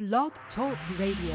Blog Talk Radio.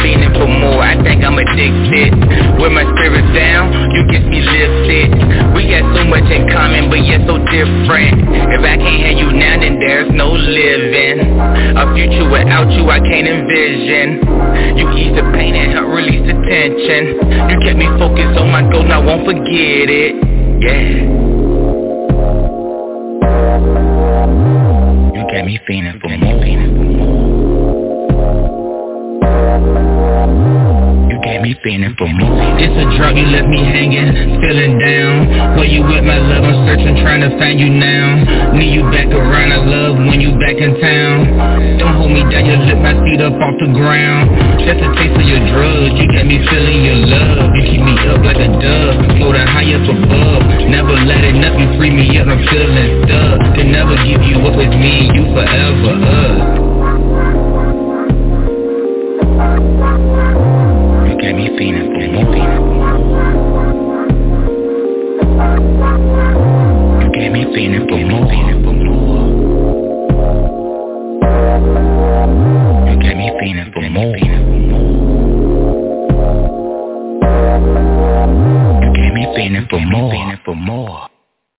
think I'm addicted. With my spirits down, you get me lifted. We got much in common, but yet so different. If I can't have you now, then there's no living. A future without you I can't envision. You ease the pain and help release the tension. You kept me focused on my goal, now I won't forget it. Yeah. You got me feeling for more. Got me feeling for more. It's a drug, you left me hanging, feeling down. Where you with my love, I'm searching, trying to find you now. Need you back around, I love when you back in town. Don't hold me down, you lift my feet up off the ground. Just a taste of your drugs, you got me feeling your love. You keep me up like a dove, floating high up above. Never let it up, you free me up, I'm feeling stuck. Can never give you up with me, you forever us. Got me feeling for more. You got me feeling for more. You got me feeling for more. You got me feeling for more.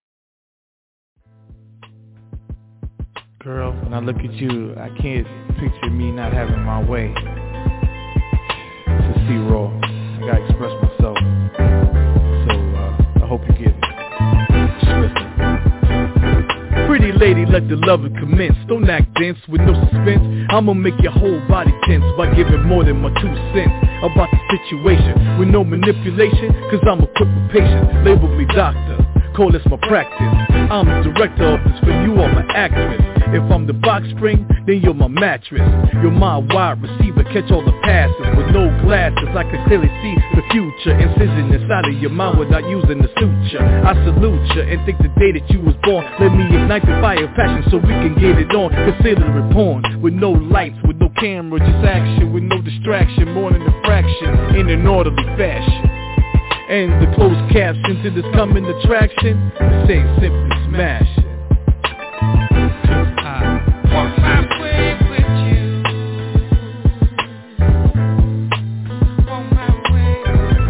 Girl, when I look at you, I can't picture me not having my way. This is C-Raw. I gotta express myself. So, I hope you get it. Just listen. Pretty lady, let the loving commence. Don't act dense with no suspense. I'ma make your whole body tense by giving more than my 2 cents about the situation with no manipulation. Cause I'm equipped with patience. Label me doctor. Call this my practice. I'm the director of this film, you are my actress. If I'm the box spring, then you're my mattress. You're my wide receiver, catch all the passes. With no glasses, I can clearly see the future. Incision inside of your mind without using the suture. I salute you and think the day that you was born. Let me ignite the fire of passion so we can get it on. Consider it porn, with no lights, with no camera, just action. With no distraction, more than a fraction. In an orderly fashion. And the closed caption to this coming attraction, it says simply smash it. I walk my way with you. On my way.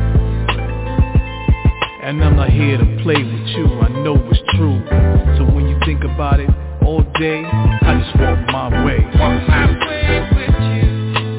And I'm not here to play with you, I know it's true. So when you think about it all day, I just walk my way. Walk my way with you.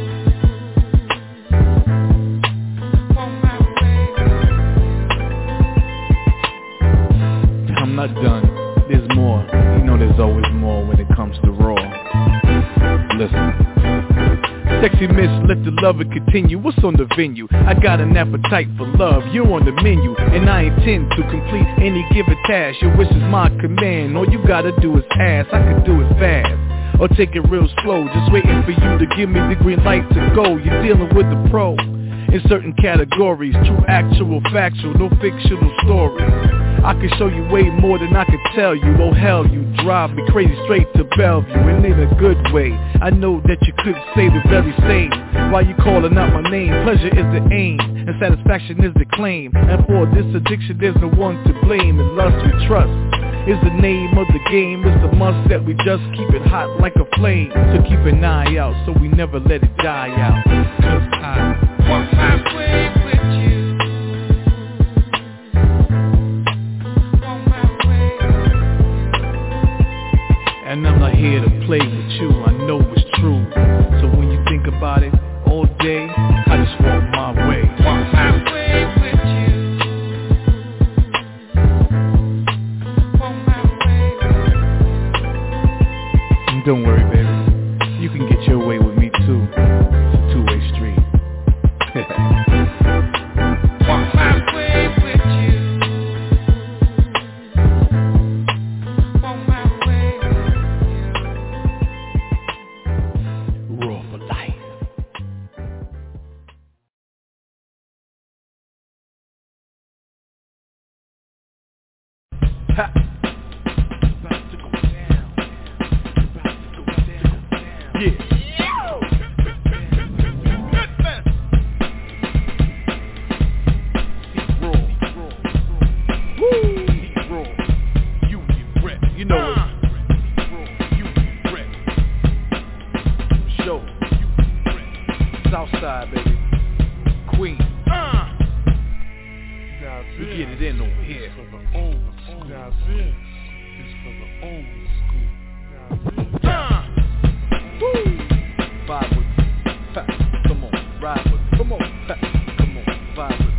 I'm not done, there's more. You know there's always more when it comes to Raw. Listen. Sexy miss, let the lover continue. What's on the venue? I got an appetite for love, you're on the menu. And I intend to complete any given task. Your wish is my command, all you gotta do is ask. I can do it fast, or take it real slow. Just waiting for you to give me the green light to go. You're dealing with the pro in certain categories. True, actual, factual, no fictional story. I can show you way more than I can tell you. Oh hell, you drive me crazy straight to Bellevue, and in a good way. I know that you could say the very same. Why you calling out my name? Pleasure is the aim, and satisfaction is the claim. And for this addiction there's no one to blame. And lust we trust is the name of the game. It's a must that we just keep it hot like a flame. So keep an eye out so we never let it die out. Cause I walk my way with you. And I'm not here to play with you, I know it's true. So when you think about it all day, I just walk my way. Walk my way with you. Walk my way. And don't worry, baby, you can get your way with me too. It's a two-way street. Walk my way with you. Ha. About to go down. About to go down. Yeah. Raw. Union rep. You know it. Union rep. Show. Southside, baby. Queen. We get it in over here. Now this is for the old school. Woo! Vibe with me. Ha. Come on, ride with me. Come on, ha. Come on, vibe with me.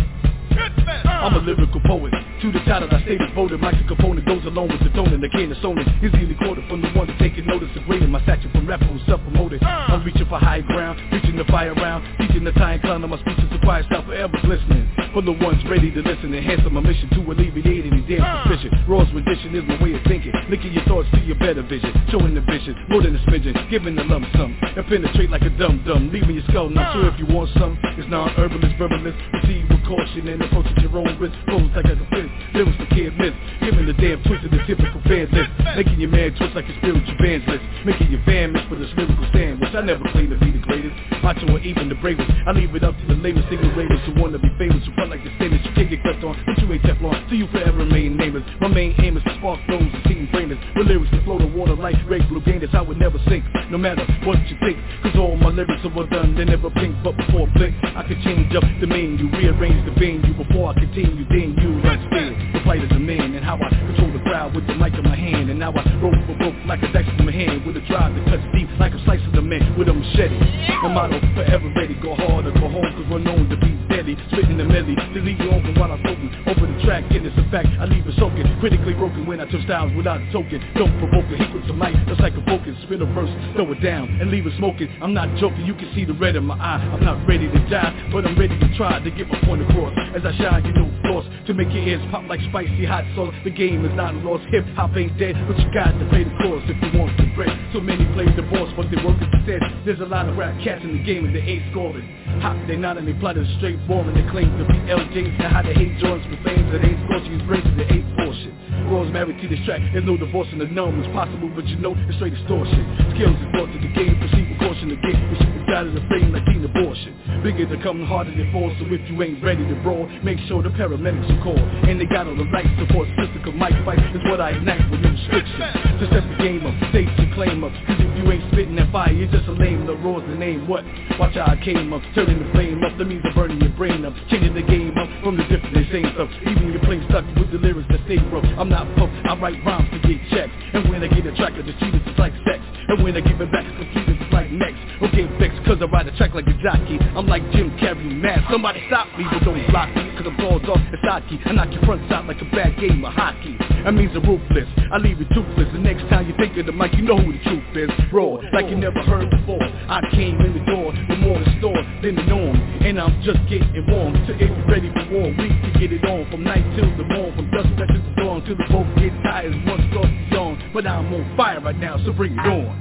I'm a lyrical poet. To the title I stated voted. My component goes along with the tone and the can of soning. Is easily quoted from the one that's taking notice of grading my stature from rapper who's self-promoted. I'm reaching for high ground, reaching the fire round, teaching the time clown on my speeches to quiet stop forever glistening. For the ones ready to listen, enhancing my mission to alleviate any damn suspicion. Raw's rendition is my way of thinking, linking your thoughts to your better vision, showing the vision, more than a smidgen, giving the lump sum, and penetrate like a dum-dum, leaving your skull numb. So if you want some, it's non-herbalist, verbalist, proceed with caution and approach at your own risk, pose like a fist, lyrics the kid miss, giving the damn twist of the typical fan list, making your man twist like a spiritual band's list, making your fan miss for this lyrical sandwich. I never claim to be the greatest, macho or even the bravest, I leave it up to the latest single ravers who wanna be famous, who like the stainless, you can't get crept on, but you ain't Teflon, so you forever remain nameless. My main aim is to spark those who seem brainless, with lyrics that flow the water like Red Blue Gain, that's how it never sink, no matter what you think, cause all my lyrics are well done, they never blink, but before blink, I can change up the menu, rearrange the venue, before I continue, then you understand the plight of the man, and how I control the crowd with the mic in my hand, and now I rope for rope like a dice in my hand, with a drive that cuts deep like a slice of the man, with a machete, my motto, forever ready, go hard or go home, cause we're known to be deadly, spitting the melody, to leave you open while I'm spoken, over the track, and it's a fact, I leave it soaking, critically broken when I touch styles without a token, don't provoke it, he puts a mic, just like a focus, spit a verse, throw it down, and leave it smoking, I'm not joking, you can see the red in my eye, I'm not ready to die, but I'm ready to try to get my point across, as I shine, you know, floss, to make your ears pop like spicy hot sauce, the game is not lost, hip-hop ain't dead, but you got to pay the cost if you want the bread, so many play the boss, but they work instead, there's a lot of rap cats in the game and they ain't scoring, hot, they not and they plotted straight boring, they claim to be LJs, and how they hate joints with flames that ain't scorching, his brains to the 8 portion, Raw's married to this track, there's no divorce in the numb, it's possible, but you know, it's straight extortion, skills is brought to the game, proceed with caution to get, the shit is out of the frame like teen abortion, bigger to come, harder than fall, so if you ain't ready to brawl, make sure the paramedics are called, and they got all the right support, physical mic fight is what I ignite with no restrictions, to set the game up, state your claim up, cause if you ain't spitting that fire, you're just a lame, the Raw's the name, what? Watch how I came up, turning the flame up, that means I'm burning your brain up, changing the game up, from the different they same stuff, even your plane stuck with the lyrics that stay rough, I'm not pumped, I write rhymes to get checks, and when I get a track of the cheaters, it's like sex, and when I give it back to the cheaters, it's like next, okay, vexed, cause I ride a track like a jockey, I'm like Jim Carrey, mad, somebody stop me, but don't block me, cause I'm called off as hockey, I knock your front side like a bad game of hockey, that means I'm ruthless, I leave it toothless, the next time you think of the mic, you know who the truth is, raw, like you never heard before, I came in the door, with more in store than the norm, and I'm just getting warm, so if you're ready for war, we can get it on, from night till the morn, from dusk back to the dawn, till the boat get tired, once off the yawn, but I'm on fire right now, so bring it on.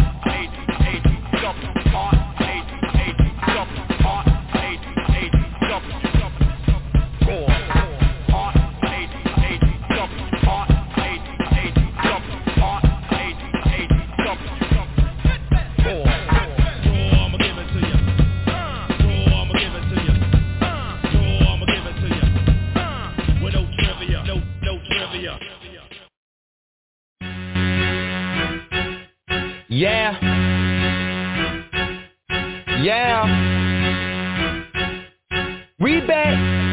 Yeah. We back.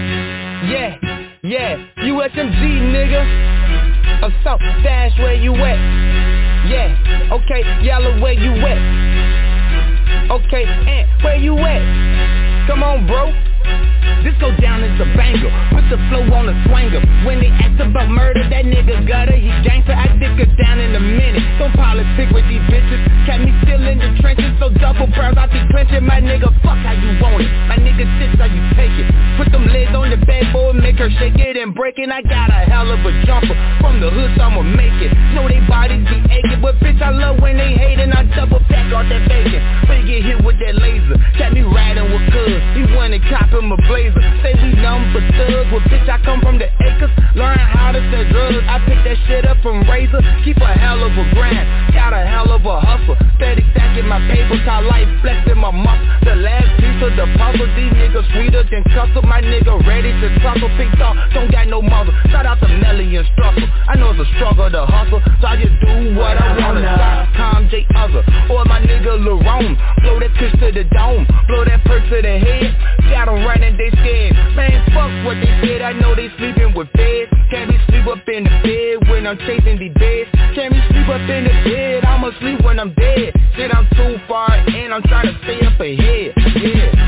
Yeah. USMG, nigga. Assault Dash, where you at? Yeah. Okay, Yellow, where you at? Okay, Ant, where you at? Come on, bro. This go down as a banger, put the flow on a swanger. When they ask about murder, that nigga gutter, he gangster, I dick her down in a minute. Don't politic with these bitches, kept me still in the trenches. So double barrels, I be clenching, my nigga, fuck how you want it. My nigga sits how you take it. Put them legs on the bed, boy, make her shake it and break it. I got a hell of a jumper, from the hood, so I'ma make it. Know they bodies be aching, but bitch, I love when they hating. I double back off that bacon, but you get hit with that laser. Got me riding with cuz, he wanna cop him a blazer. Say we number thugs, well bitch I come from the acres, learn how to sell drugs. I pick that shit up from Razor, keep a hell of a grind, got a hell of a hustle. Steady stacking my papers, how life flexing my muscle. The last piece of the puzzle, these niggas sweeter than custom. My nigga ready to tussle, picked off, don't got no muzzle. Shout out to Melly and Strussel, I know it's a struggle to hustle, so I just do what I wanna. Tom J. Other, or my nigga Larone, blow that kush to the dome, blow that perk to the head. Got them running, they scared. Man, fuck what they said, I know they sleeping with beds. Can't be sleeping sleep up in the bed when I'm chasing the beds. Can't me sleep up in the bed, I'ma sleep when I'm dead. Shit, I'm too far in, I'm trying to stay up ahead. Yeah.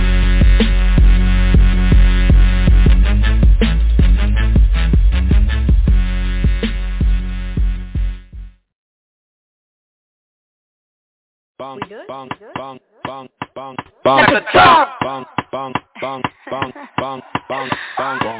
Bang, bang, bang, bang, bang, bang, bang, bang, bang, bang, bang, bang, bang, bang.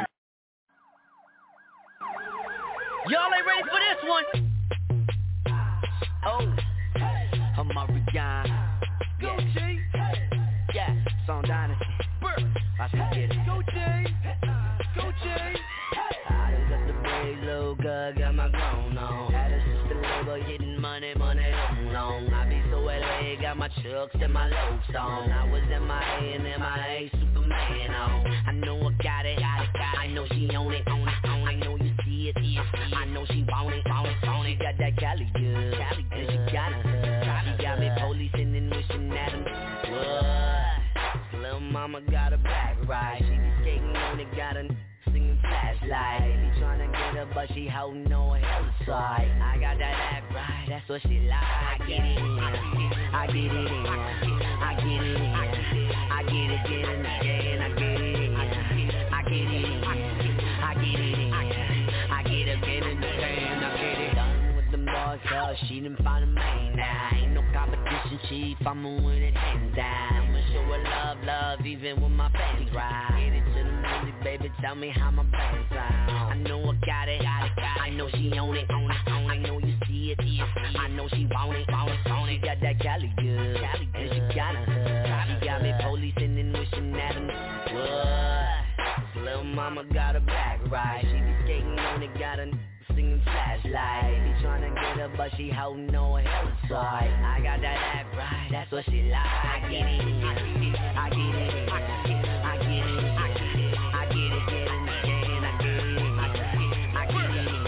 Y'all ain't ready for this one. Oh, I'm Marianne. Yeah. Go G. Yeah, Song Dynasty. I should get it. Go G. Go G. I done got the big low gut, got my grown on. Had a sister label getting money long. I be so LA, got my chucks and my loafs on. I was MIA and MIA Superman on. I know I got it. I know she own it. I know you see it. I know she want it. She got that Cali good, and she got a hood. She got me policing and wishing at him. What? Little mama got a black ride. She be skating on it, got a singing flashlight. Be tryna get her, but she holding on hella side. I got that act right, that's what she like. I get it in, I get it in, I get it in, I get it in again, I get it in, I get it in, I get it in, I get it again and again, I get it done with the boys, cause she done find a man now. Ain't no competition, chief, I'ma win it hands down. I'ma show her love, even when my fans ride. Get it to the music, baby, tell me how my band sound. I know I got it, I know she own it, I know you see it, I know she want it. She got that Cali good, and she got a hood. She got me policing and wishing at him. What? Little mama got a black ride. She be skating on it, got a singing flashlight. Be tryna get her, but she holding on hella side. I got that act right, that's what she like. I get it in, I get it in, I get it in, I get it again and again, I get it in, I get it in, I get it in,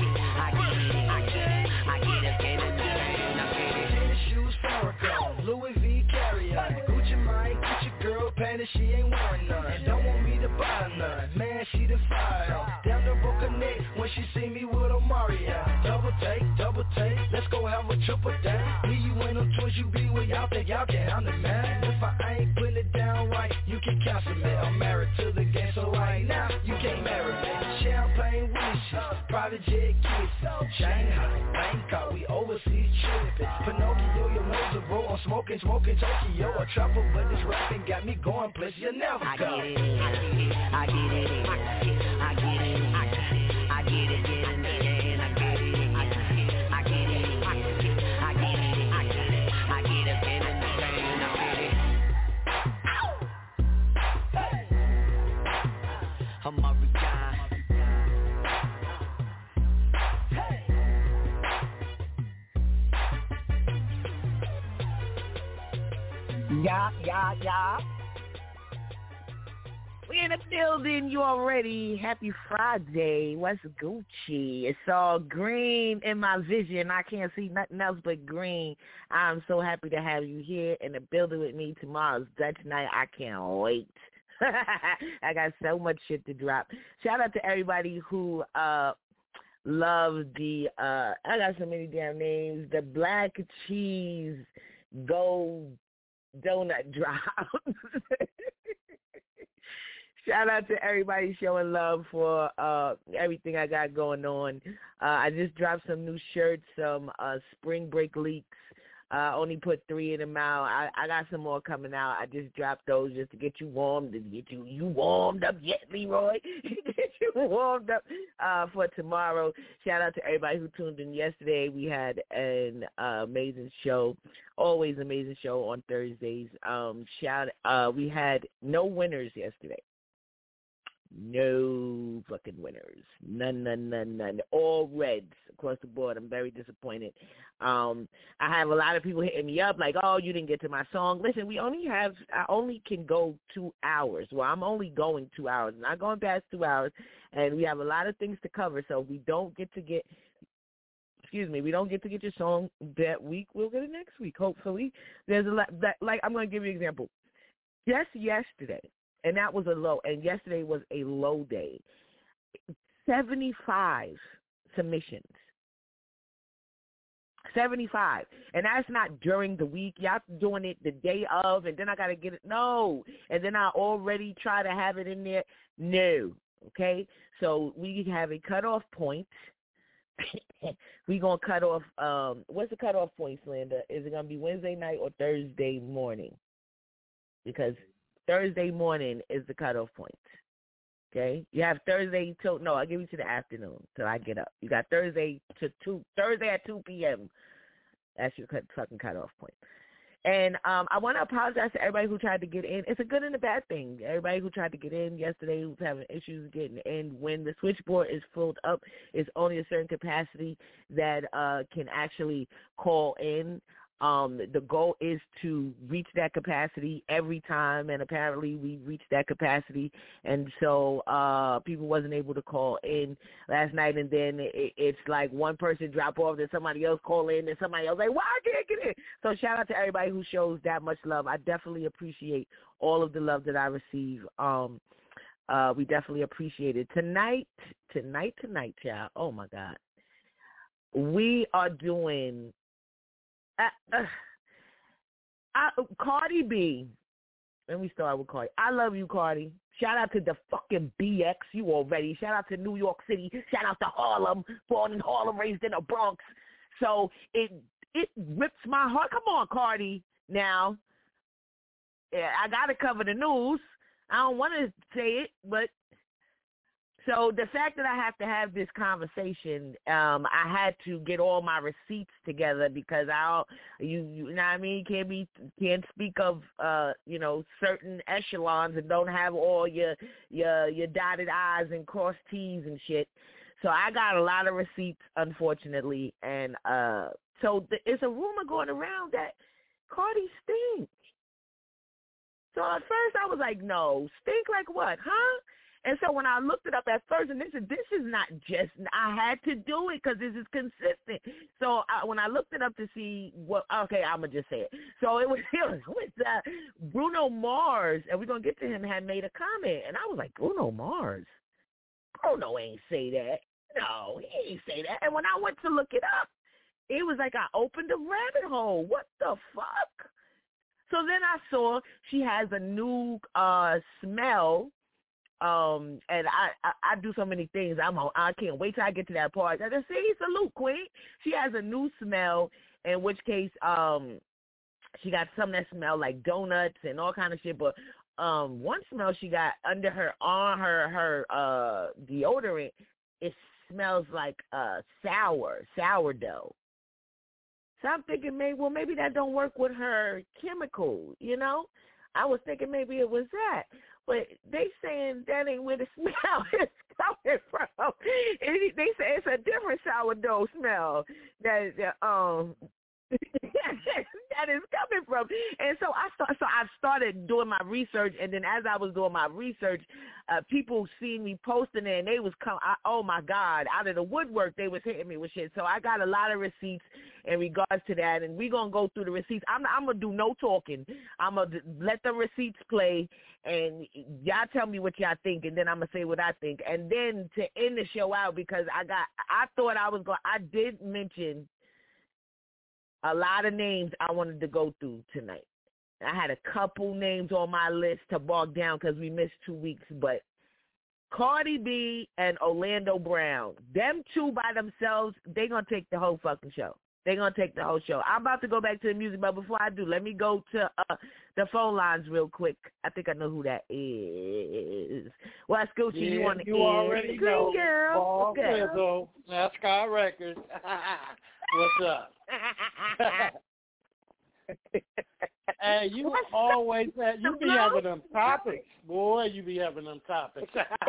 I get it again and again, I get it. Tennis shoes, Farrakhan, Louis V carry-on, Gucci Mike, Gucci girl, panties, she ain't wearing none. Don't want me to buy none, man, she the fire. Down the broke her neck when she see me with Omarion. Double take, let's go have a triple date. Me, you ain't no choice, you be where y'all think y'all can. I'm the man. If I ain't putting it down right, you can cancel me. I'm married to the game, so right now you can't marry me. Champagne wishes, private jet kisses, Shanghai, Bangkok, we overseas tripping. Pinocchio, your nose a roll, I'm smoking Tokyo. A trapper, but this rapping got me going places you never go. I get it in, I get it in, I get it in, I get it in and again, I get it in, I get it in, I get it in, I get it again and again, I get it. I'm Marianne. Yeah. We in the building, you already. Happy Friday. What's Gucci? It's all green in my vision. I can't see nothing else but green. I'm so happy to have you here in the building with me. Tomorrow's Dutch night. I can't wait. I got so much shit to drop. Shout out to everybody who loves the, I got so many damn names, the black cheese gold donut drop. Shout out to everybody showing love for everything I got going on. I just dropped some new shirts, some spring break leaks. Only put 3 in them out. I got some more coming out. I just dropped those just to get you warmed, to get you warmed up yet, Leroy? Get you warmed up for tomorrow. Shout out to everybody who tuned in yesterday. We had an amazing show, always amazing show on Thursdays. We had no winners yesterday. No fucking winners. None. All reds across the board. I'm very disappointed. I have a lot of people hitting me up like, oh, you didn't get to my song. Listen, I only can go 2 hours. Well, I'm only going 2 hours. Not going past 2 hours. And we have a lot of things to cover. So we don't get to get your song that week. We'll get it next week, hopefully. There's a lot that, like, I'm going to give you an example. Yesterday. And that was a low. And yesterday was a low day. 75 submissions. 75. And that's not during the week. Y'all doing it the day of, and then I got to get it. No. And then I already try to have it in there. No. Okay? So we have a cutoff point. We going to cut off, what's the cutoff point, Slanda? Is it going to be Wednesday night or Thursday morning? Because Thursday morning is the cutoff point. Okay? You have Thursday till, no, I'll give you to the afternoon till I get up. You got Thursday at 2 p.m. That's your fucking cutoff point. And I want to apologize to everybody who tried to get in. It's a good and a bad thing. Everybody who tried to get in yesterday who's having issues getting in. When the switchboard is filled up, it's only a certain capacity that can actually call in. The goal is to reach that capacity every time, and apparently we reached that capacity, and so people wasn't able to call in last night, and then it's like one person drop off, then somebody else call in, and somebody else like, why I can't get in? So shout out to everybody who shows that much love. I definitely appreciate all of the love that I receive. We definitely appreciate it. Tonight, y'all, oh my God, we are doing... Cardi B. Let me start with Cardi. I love you, Cardi. Shout out to the fucking BX. You already. Shout out to New York City. Shout out to Harlem. Born in Harlem, raised in the Bronx. So it rips my heart. Come on, Cardi. Now, yeah, I gotta cover the news. I don't want to say it, but. So the fact that I have to have this conversation, I had to get all my receipts together because you know what I mean, can't speak of certain echelons and don't have all your dotted I's and crossed T's and shit. So I got a lot of receipts, unfortunately, and so it's a rumor going around that Cardi stinks. So at first I was like, no, stink like what, huh? And so when I looked it up at first, and this is not just, I had to do it because this is consistent. So when I looked it up to see I'm going to just say it. So it was Bruno Mars, and we're going to get to him, had made a comment. And I was like, Bruno Mars? Bruno ain't say that. No, he ain't say that. And when I went to look it up, it was like I opened a rabbit hole. What the fuck? So then I saw she has a new smell. And I do so many things. I can't wait till I get to that part. I just say, salute, Queen. She has a new smell, in which case she got some that smell like donuts and all kind of shit. But one smell she got under her deodorant, it smells like sourdough. So I'm thinking maybe that don't work with her chemical, you know? I was thinking maybe it was that. But they saying that ain't where the smell is coming from. They say it's a different sourdough smell that that is coming from. And so I started doing my research, and then as I was doing my research, people seen me posting it, and they was oh my God, out of the woodwork, they was hitting me with shit. So I got a lot of receipts in regards to that, and we're going to go through the receipts. I'm going to do no talking. I'm going to let the receipts play, and y'all tell me what y'all think, and then I'm going to say what I think. And then to end the show out, because I did mention a lot of names I wanted to go through tonight. I had a couple names on my list to bog down because we missed 2 weeks, but Cardi B and Orlando Brown, them two by themselves, they going to take the whole fucking show. They're going to take the whole show. I'm about to go back to the music, but before I do, let me go to the phone lines real quick. I think I know who that is. Well, Scoochie, you want to You already know. Girl. Ball NASCAR Records. What's up? Hey, you always you be having them topics. Boy, you be having them topics.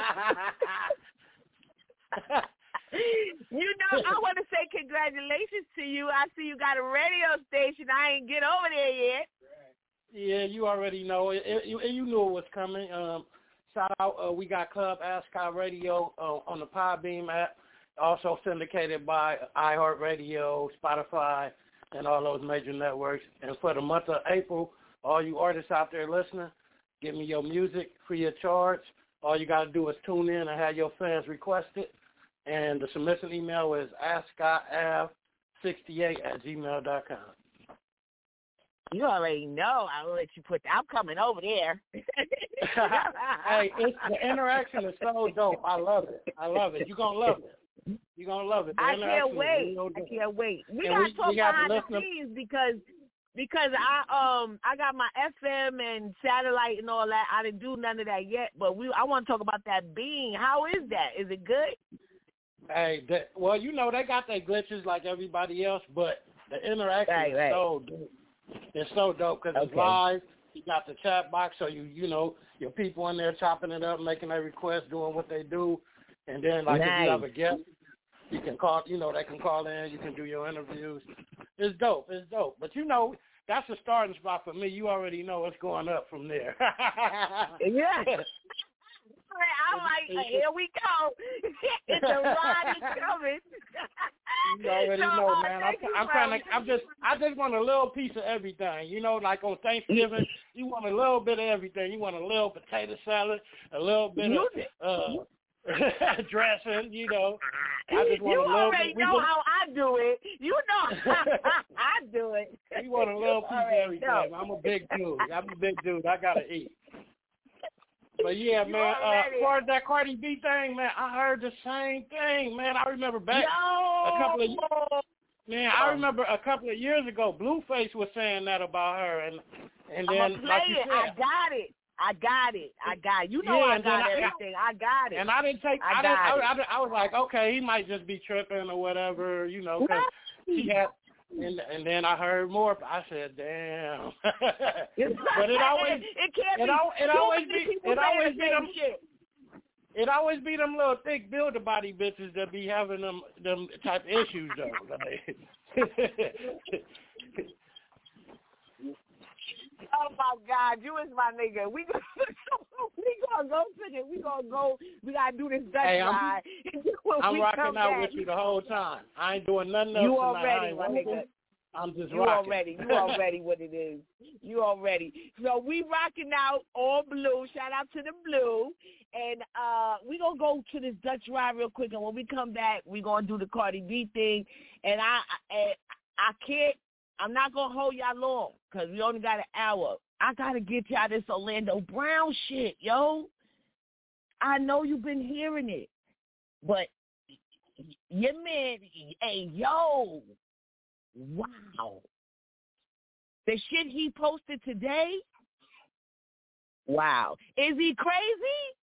You know, I want to say congratulations to you. I see you got a radio station. I ain't get over there yet. Yeah, you already know it. You knew it was coming. Shout out, we got Club ASCAR Radio on the Podbeam app, also syndicated by iHeartRadio, Spotify, and all those major networks. And for the month of April, all you artists out there listening, give me your music free of charge. All you got to do is tune in and have your fans request it. And the submission email is AskScottAv68@gmail.com. You already know. I'll let you put that. I'm coming over there. Hey, the interaction is so dope. I love it. You're going to love it. I can't wait. We got to talk behind the scenes because I got my FM and satellite and all that. I didn't do none of that yet, but I want to talk about that being. How is that? Is it good? Hey, well, you know, they got their glitches like everybody else, but the interaction is so dope. It's so dope because it's live. You got the chat box, so you know your people in there chopping it up, making their requests, doing what they do, and then if you have a guest, you can call. You know, they can call in. You can do your interviews. It's dope. But you know, that's a starting spot for me. You already know what's going up from there. Yeah. I'm like, here we go. The ride is coming. You already know, man. I just want a little piece of everything. You know, like on Thanksgiving, you want a little bit of everything. You want a little potato salad, a little bit of dressing. You know, I just want a little bit. You already know how I do it. You know how I do it. You want a little piece of everything. I'm a big dude. I gotta eat. But yeah, man, as far as that Cardi B thing, man, I heard the same thing, man. I remember back a couple of years ago, Blueface was saying that about her, and then like you said, I got it. You know, I got everything. I got it. And I didn't take. I was like, okay, he might just be tripping or whatever, you know, because she had. And then I heard more. I said, "Damn!" But it always be them little thick builder body bitches that be having them type issues though. Oh my God, you is my nigga. We gonna go finish. We gotta do this Dutch ride. I'm rocking out with you the whole time. I ain't doing nothing else. You already, my nigga. I'm just rocking. You already what it is. You already. So we rocking out all blue. Shout out to the blue. And we gonna go to this Dutch ride real quick. And when we come back, we gonna do the Cardi B thing. And I can't. I'm not going to hold y'all long because we only got an hour. I got to get y'all this Orlando Brown shit, yo. I know you've been hearing it, but your man, hey, yo, wow. The shit he posted today, wow. Is he crazy?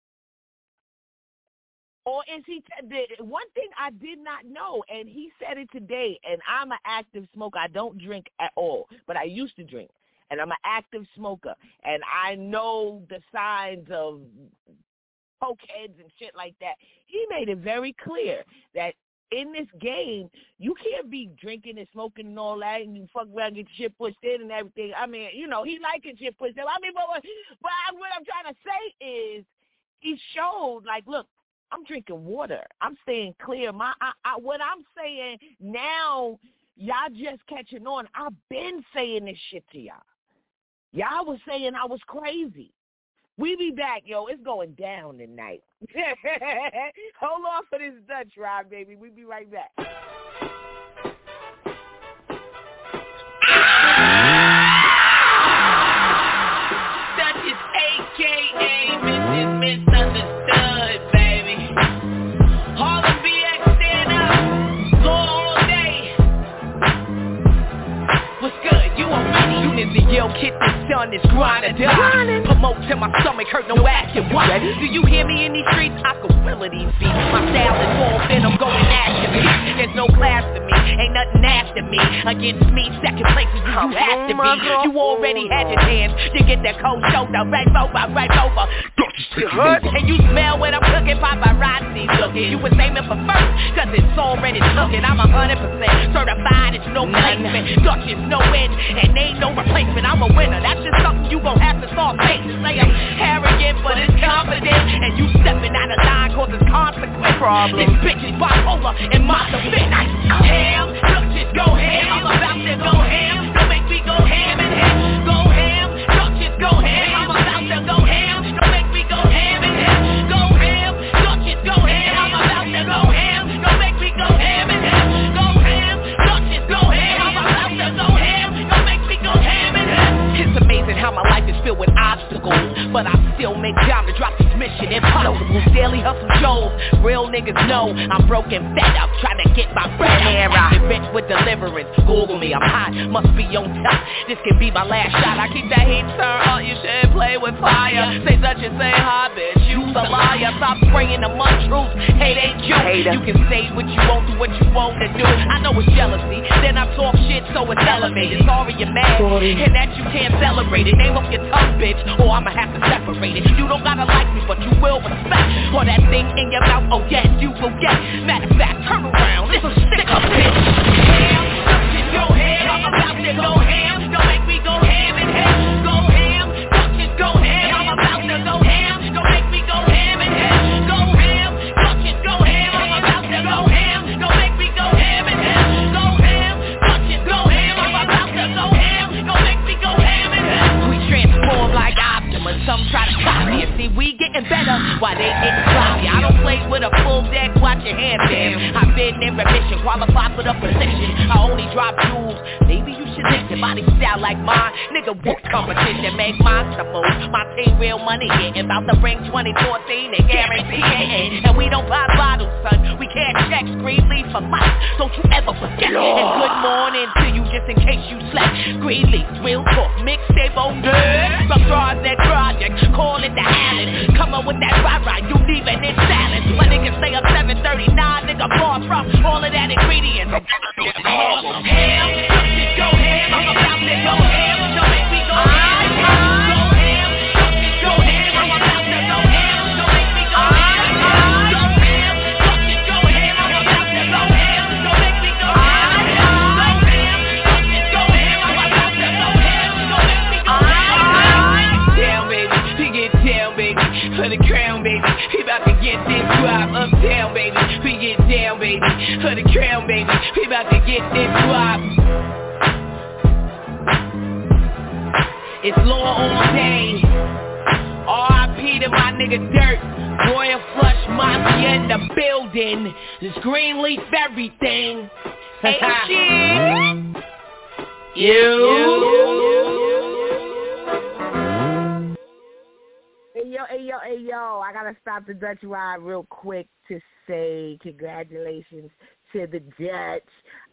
Or is he one thing I did not know, and he said it today, and I'm an active smoker. I don't drink at all, but I used to drink, and I'm an active smoker, and I know the signs of cokeheads and shit like that. He made it very clear that in this game, you can't be drinking and smoking and all that, and you fuck around and get your shit pushed in and everything. I mean, you know, he liking shit pushed in. I mean, but what I'm trying to say is he showed, like, look, I'm drinking water. I'm staying clear. What I'm saying now, y'all just catching on. I've been saying this shit to y'all. Y'all was saying I was crazy. We be back, yo. It's going down tonight. Hold on for this Dutch ride, baby. We be right back. Dutch is a.k.a. Mrs. Misunderstood. Yo, kid, the sun is grinding. Promote till my stomach hurt, no action. What? Do you hear me in these streets? I can will of these beats. My style is all in, I'm going after me. There's no class to me, ain't nothing after me. Against me, second place is who you have to be. You already had your chance to get that cold shoulder. Right over. And you smell what I'm cooking, paparazzi looking. You was aiming for first, cause it's already looking. I'm 100% certified, it's no placement. Dutch is no end, and ain't no replacement. I'm a winner, that's just something you gon' have to start facing. Say I'm arrogant, but it's confident. And you stepping out of line cause it's consequence. This bitch is bipolar and my defense. Ham, Dutch is go ham. I'm about to go ham. Don't make me go ham and ham. Go ham, Dutch is go ham. I'm about to go ham. Don't make me go ham and ham. Go ham, Dutch is go ham. I'm about to go ham. Real niggas know I'm broken fed up, trying to get my bread hair out. Rich with deliverance, Google me, I'm hot, must be on top. This could be my last shot. I keep that heat turned on, you should play with fire. Say such and say hi, bitch, you's a liar. Stop spraying the mud truth, hate ain't you. You can say what you want, do what you want to do. I know it's jealousy, then I talk shit so it's elevated. Sorry you're mad, and that you can't celebrate it. Name up your tongue, bitch, or I'ma have to separate it. You don't gotta like me, but you will respect. Or that thing in your mouth, oh yes, you will get. Matter of fact, turn around, this a stick up, bitch. Ham, touch it, go ham, I'm about to go ham. Don't make me go ham and ham. Go ham, touch it, go ham, I'm about to go ham. Don't make me go ham and ham. Go ham, touch it, go ham, I'm about to go ham. Don't make me go ham and ham. Go ham, touch it, go ham, I'm about to go ham. Don't make me go ham and ham. We transform like Optimus, some try to copy us. See, we getting better while they getting sloppy. I don't play with a full deck, watch your hand, fam. I've been in remission, qualified for the position. I only drop jewels, maybe you should listen. Body style like mine, nigga, what competition? Make monster moves, my team real money getting. About to bring 2014 and guarantee it. And we don't buy bottles, son, we can't check Greenleaf for life. Don't you ever forget. And good morning to you, just in case you slept. Greenleaf, real talk, mixtape on good. Some draws that project, call it the Allen. Come up with that ride, you leaving it salad. My niggas stay up 7:39, nigga, far from all of that ingredients. Ham, go ham, I'm about to go ham. Don't make me go ham. Go ham, go ham, I'm about to go ham. Don't make me go ham. Go ham, go ham, I'm about to go ham. Don't make me go ham. Go ham, go ham, I'm about to go ham. Don't make me go ham. Down, baby, we get down, baby, for the crown, baby. We about to get this drop. Uptown, baby, we get down, baby, for the crown, baby. We about to get this drop. It's law all day. R.I.P. to my nigga Dirt. Royal Flush Mafia in the building. This Greenleaf everything. Ain't shit. Hey yo, I gotta stop the Dutch ride real quick to say congratulations to the Dutch.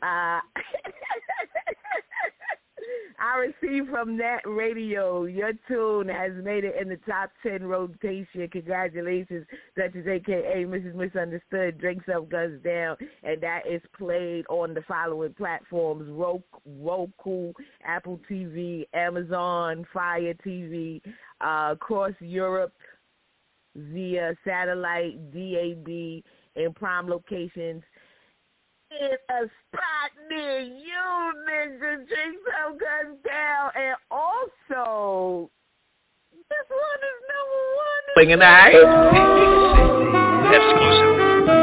I received from Net Radio, your tune has made it in the top 10 rotation. Congratulations, Duchess, a.k.a. Mrs. Misunderstood, Drinks Up, Guns Down, and that is played on the following platforms: Roku, Apple TV, Amazon, Fire TV, across Europe via satellite, DAB, in prime locations. In a spot near you, nigga, Drinks Up, Guns Down, and also, this one is number 1. Bringing that. Exclusive.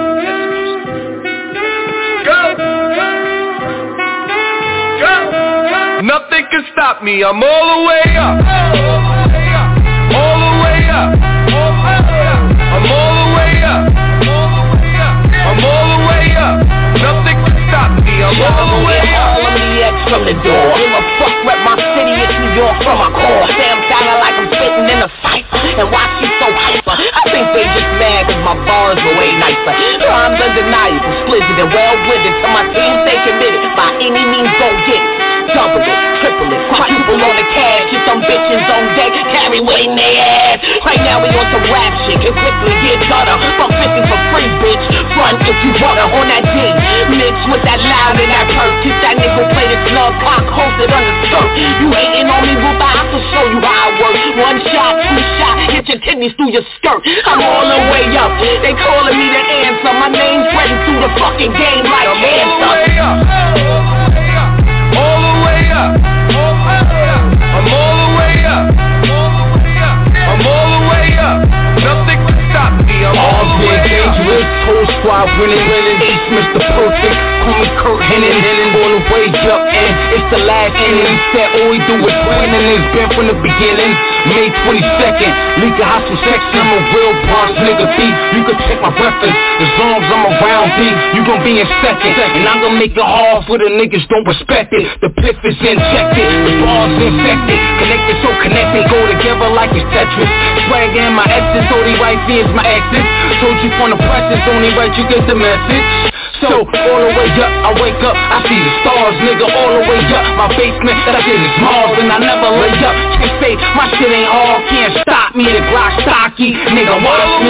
Go! Nothing can stop me, I'm all the way up. All the way up. I'm all the way up. I'm all the way up. Nothing can stop me, I'm all the way up. All of the X from the door. Give a fuck, rep my city, it's New York from my core. Say I'm sounding like I'm sitting in a cipher, and watch you so hyper. I think they just mad cause my bars were way nicer. Rhymes undeniable, splitted and well-witted. To my team, stay committed. By any means, go get it. Double it, triple it, quadruple on the cash. Get some bitches on deck, carry weight in their ass. Right now we on some rap shit, can quickly get gutter. Fuck 50 for free, bitch. Front if you wanna on that D. Mix with that loud and that perk. Keep that nigga play the snub cock, hosted on the skirt. You hating on me, whoop, I have to show you how it works. One shot, two shot, hit your kidneys through your skirt. I'm all the way up, they calling me the answer. My name's spreading through the fucking game like cancer. All the way up. I'm all the way up. I'm all the way up. Nothing can stop me. I'm all the way up. Dangerous, whole squad winning. Ace Mr. Perfect, call me Kurt Hennig. On the way up, and it's the last inning. He said all we do is win, and it's been from the beginning. May 22nd, leak a hostile section. I'm a real Bronx nigga thief. You can check my reference. As long as I'm around B, you gon' be in second. And I'm gon' make it hard for the niggas don't respect it. The piff is injected, the ball's infected. Connected so connected, go together like it's Tetris. Swag in my essence, only right is my exes. Told you from the press, it's only right you get the message. So, all the way up, I wake up, I see the stars, nigga, all the way up. My basement that I did is Mars, and I never lay up. Can't say my shit ain't hard, can't stop me. The Glock stocky, nigga, watch me.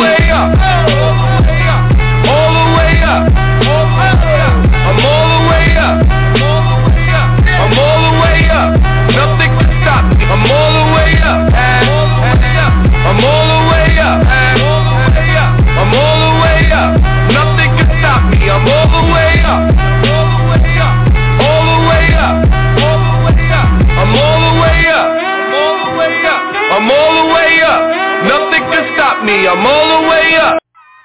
All the way up, I'm all the way up, I'm all the way up, nothing can stop me. I'm all the way up, I'm all the way up, I'm all the way up, nothing can stop me. I'm all the way up, all the way up, I'm all the way up, I'm all the way up, nothing can stop me. I'm all the way up.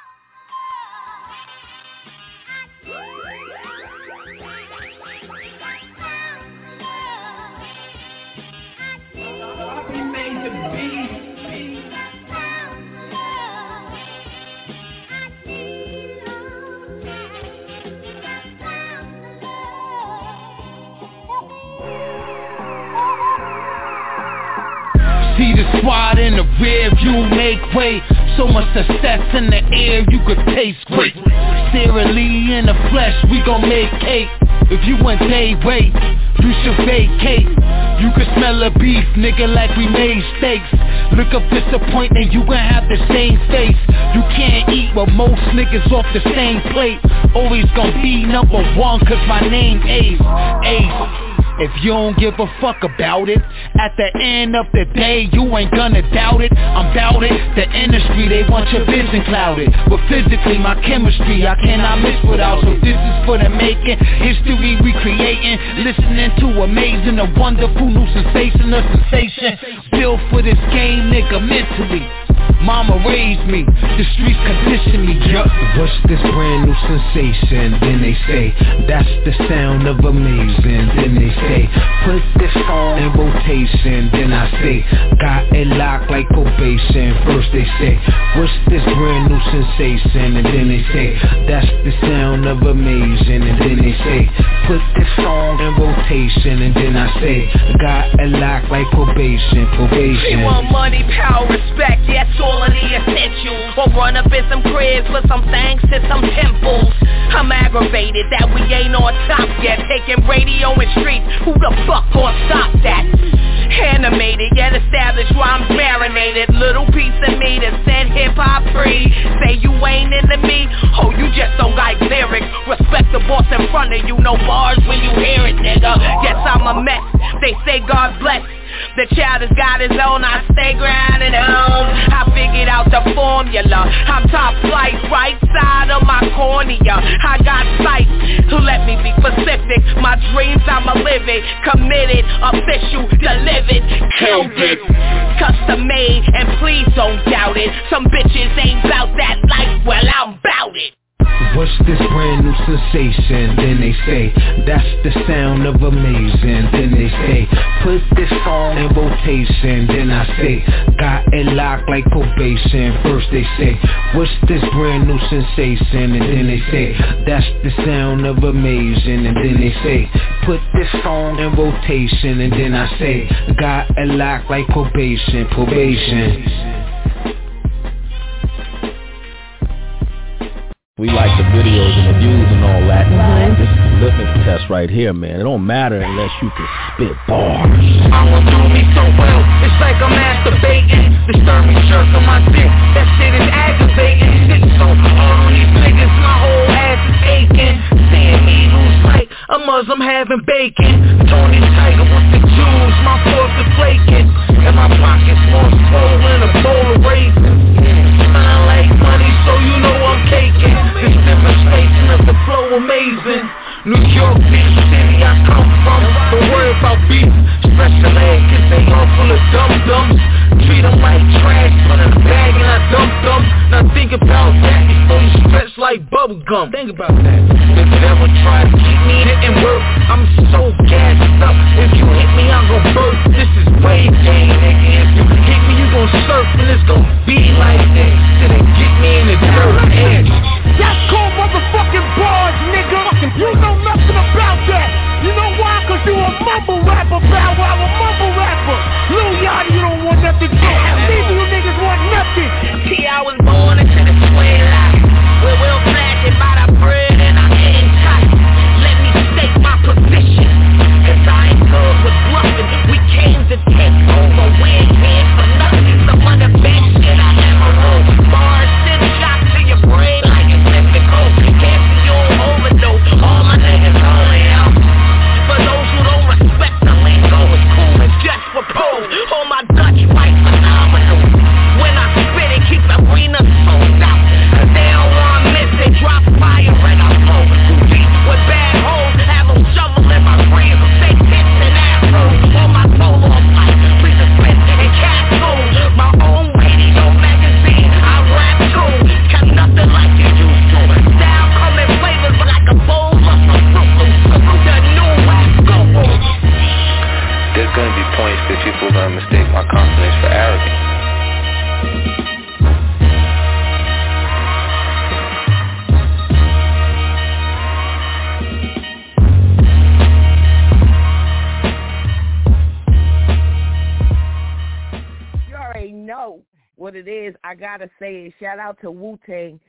See the squad in the rear view, make way. So much success in the air, you could taste great. Sarah Lee in the flesh, we gon' make cake. If you want day rate, you should vacate. You can smell the beef, nigga, like we made steaks. Look up disappointment, you gon' have the same face. You can't eat with most niggas off the same plate. Always gon' be number one, cause my name Ace. Ace. If you don't give a fuck about it, at the end of the day, you ain't gonna doubt it. I'm bout it. The industry, they want your vision clouded. But physically, my chemistry, I cannot miss without. So this is for the making, history recreating. Listening to amazing, a wonderful new sensation, a sensation. Built for this game, nigga, mentally. Mama raised me, the streets conditioned me. What's this brand new sensation? Then they say, that's the sound of amazing. Then they say, put this song in rotation. Then I say, got it locked like probation. First they say, what's this brand new sensation? And then they say, that's the sound of amazing. And then they say, put this song in rotation. And then I say, got it locked like probation. We want money, power, respect, yeah, that's all of the essentials. Or run up in some cribs for some thanks to some temples. I'm aggravated that we ain't on top yet. Taking radio and streets, who the fuck gon' stop that? Animated, yet established where I'm marinated. Little piece of me that said hip-hop free. Say you ain't into me, oh you just don't like lyrics. Respect the boss in front of you, no bars when you hear it, nigga. Yes, I'm a mess, they say God bless. The child has got his own, I stay grounded home. I figured out the formula. I'm top flight, right side of my cornea. I got sight to let me be specific. My dreams, I'ma live it. Committed, official, delivered, count it. Custom made, and please don't doubt it. Some bitches ain't bout that life, well I'm bout it. What's this brand new sensation? Then they say, that's the sound of amazing. Then they say, put this song in rotation. Then I say, got it locked like probation. First they say, what's this brand new sensation? And then they say, that's the sound of amazing. And then they say, put this song in rotation. And then I say, got it locked like probation. We like the videos and the views and all that. This is a litmus test right here, man. It don't matter unless you can spit bars. I'ma do me so well, it's like I'm masturbating. Disturbing jerk on my dick, that shit is aggravating. It's so hard on these niggas, my whole ass is aching. Seeing me lose sight, a Muslim having bacon. Tony Tiger with the Jews, my force is flaking. And my pockets more swollen, a bowl of raisins. I like money, so you know I'm caking. This demonstration of the flow amazing. New York, big city I come from. Don't worry about beef. Special ed kids, they all full of dum-dums. Treat them like trash, put in a bag and I dump them. Now think about that before you stretch like bubblegum. Think about that. If you ever try to keep me, it didn't work. I'm so gassed up, what it is, I gotta say it. Shout out to Wu-Tang.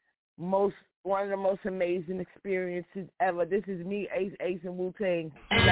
One of the most amazing experiences ever. This is me, Ace and Wu-Tang.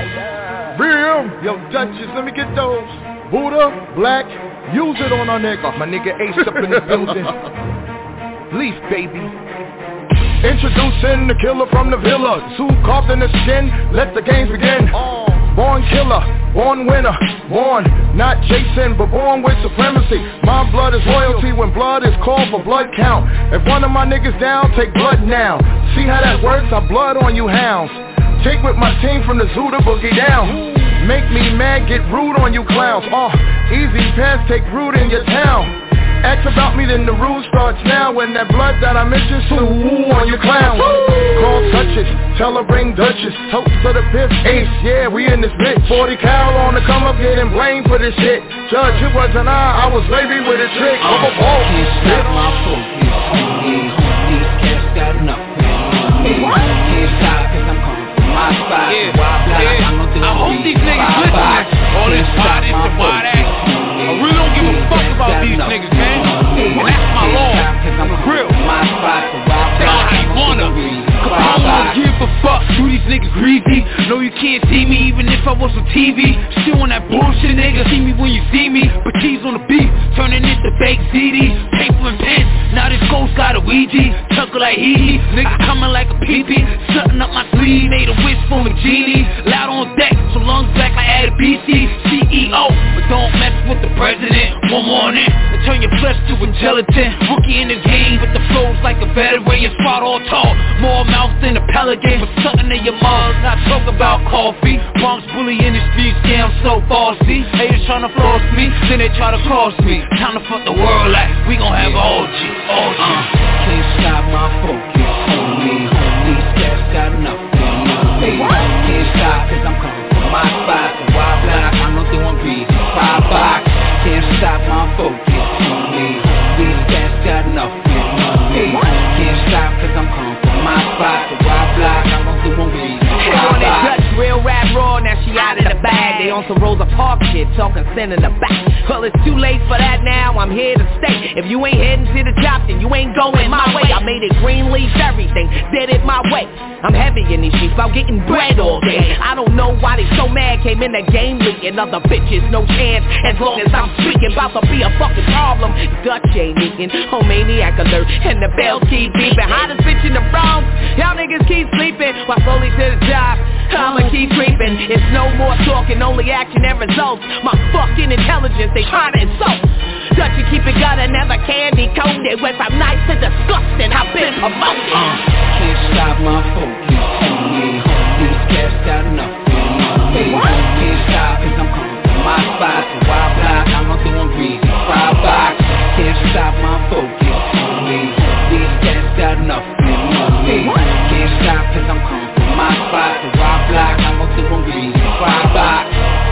Real, yo, Duchess, let me get those. Buddha, Black, use it on our nigga. My nigga Ace up in the building. Leaf, baby. Introducing the killer from the villa. Suit carved in the skin, let the games begin. Born killer, born winner, born not Jason, but born with supremacy. My blood is royalty when blood is called for blood count. If one of my niggas down, take blood now. See how that works? I blood on you hounds. Take with my team from the zoo to boogie down. Make me mad, get rude on you clowns. Easy pass, take root in your town. Ask about me, then the rule starts now. When that blood that I mentioned, so woo on you clowns. Call touches, tell her bring Duchess. Toast to the fifth Ace, yeah, we in this bitch. 40 cal on the come up, getting blamed for this shit. Judge, it wasn't I was baby with a trick. I'm a ball. Can't stop my focus. These cats got nothing. Can't stop cause I'm coming from my spot. I hope these niggas listen. All this body, the wide ass. I really don't give a fuck about these niggas, man. That's my law. I'm real. Say how you wanna. I don't give a fuck. Do these niggas greasy? No, you can't see me even if I was on TV. Still on that bullshit, nigga. See me when you see me. But cheese on the beat, turning into fake CDs. Paper and pens. Now this ghost got a Ouija. Chuckle like hee. Niggas coming like a pee-pee. Shutting up my sleeve. Made a wish for a genie. Loud on deck, so lungs back like I had a BC. CEO, but don't mess with the president. One more in and turn your flesh to a gelatin. Rookie in the game, but the flow's like a veteran. You spot all tall, more mouth than a pelican. But something in your mouth, not talk about coffee. Bronx bully in the streets, yeah, I'm so bossy. Haters tryna floss me, then they try to cross me. Time to fuck the world like we gon' have OG. Can't stop my focus, homie. These cats got nothing. Can't stop cause I'm coming from my spot. So wild black, I'm not doing greasy. 5 box, can't stop my focus, homie. These cats got nothing. Can't stop cause I'm coming from my spot. So wild black, I'm not doing greasy. On that Dutch, real rap raw, now she out of the bag. They on some Rosa Parks shit, talking sin in the back. Well, it's too late for that now, I'm here to stay. If you ain't heading to the top, then you ain't going my way. I made it green leaf, everything, did it my way. I'm heavy in these streets, about getting bread all day. I don't know why they so mad, came in the game leaking. Other bitches, no chance, as long as I'm speaking. About to be a fucking problem, Dutch ain't eating. Oh, maniac alert, and the bell keep beeping. Hottest bitch in the Bronx, y'all niggas keep sleeping. While slowly to the job, I'ma keep creeping. It's no more talking, only action and results. My fucking intelligence, they tryna insult. Dutch, you keep it gutter, never candy coated. Went from nice to disgusting, I've been promoted. Can't stop my focus, homie. These cats got nothing. Can't stop cause I'm coming from my spot. So wild black, I'm not doing greasy. 5 box, can't stop my focus, homie. These cats got nothing. Can't stop cause I'm coming from my spot. So wild black, I'm not doing greasy. 5 box.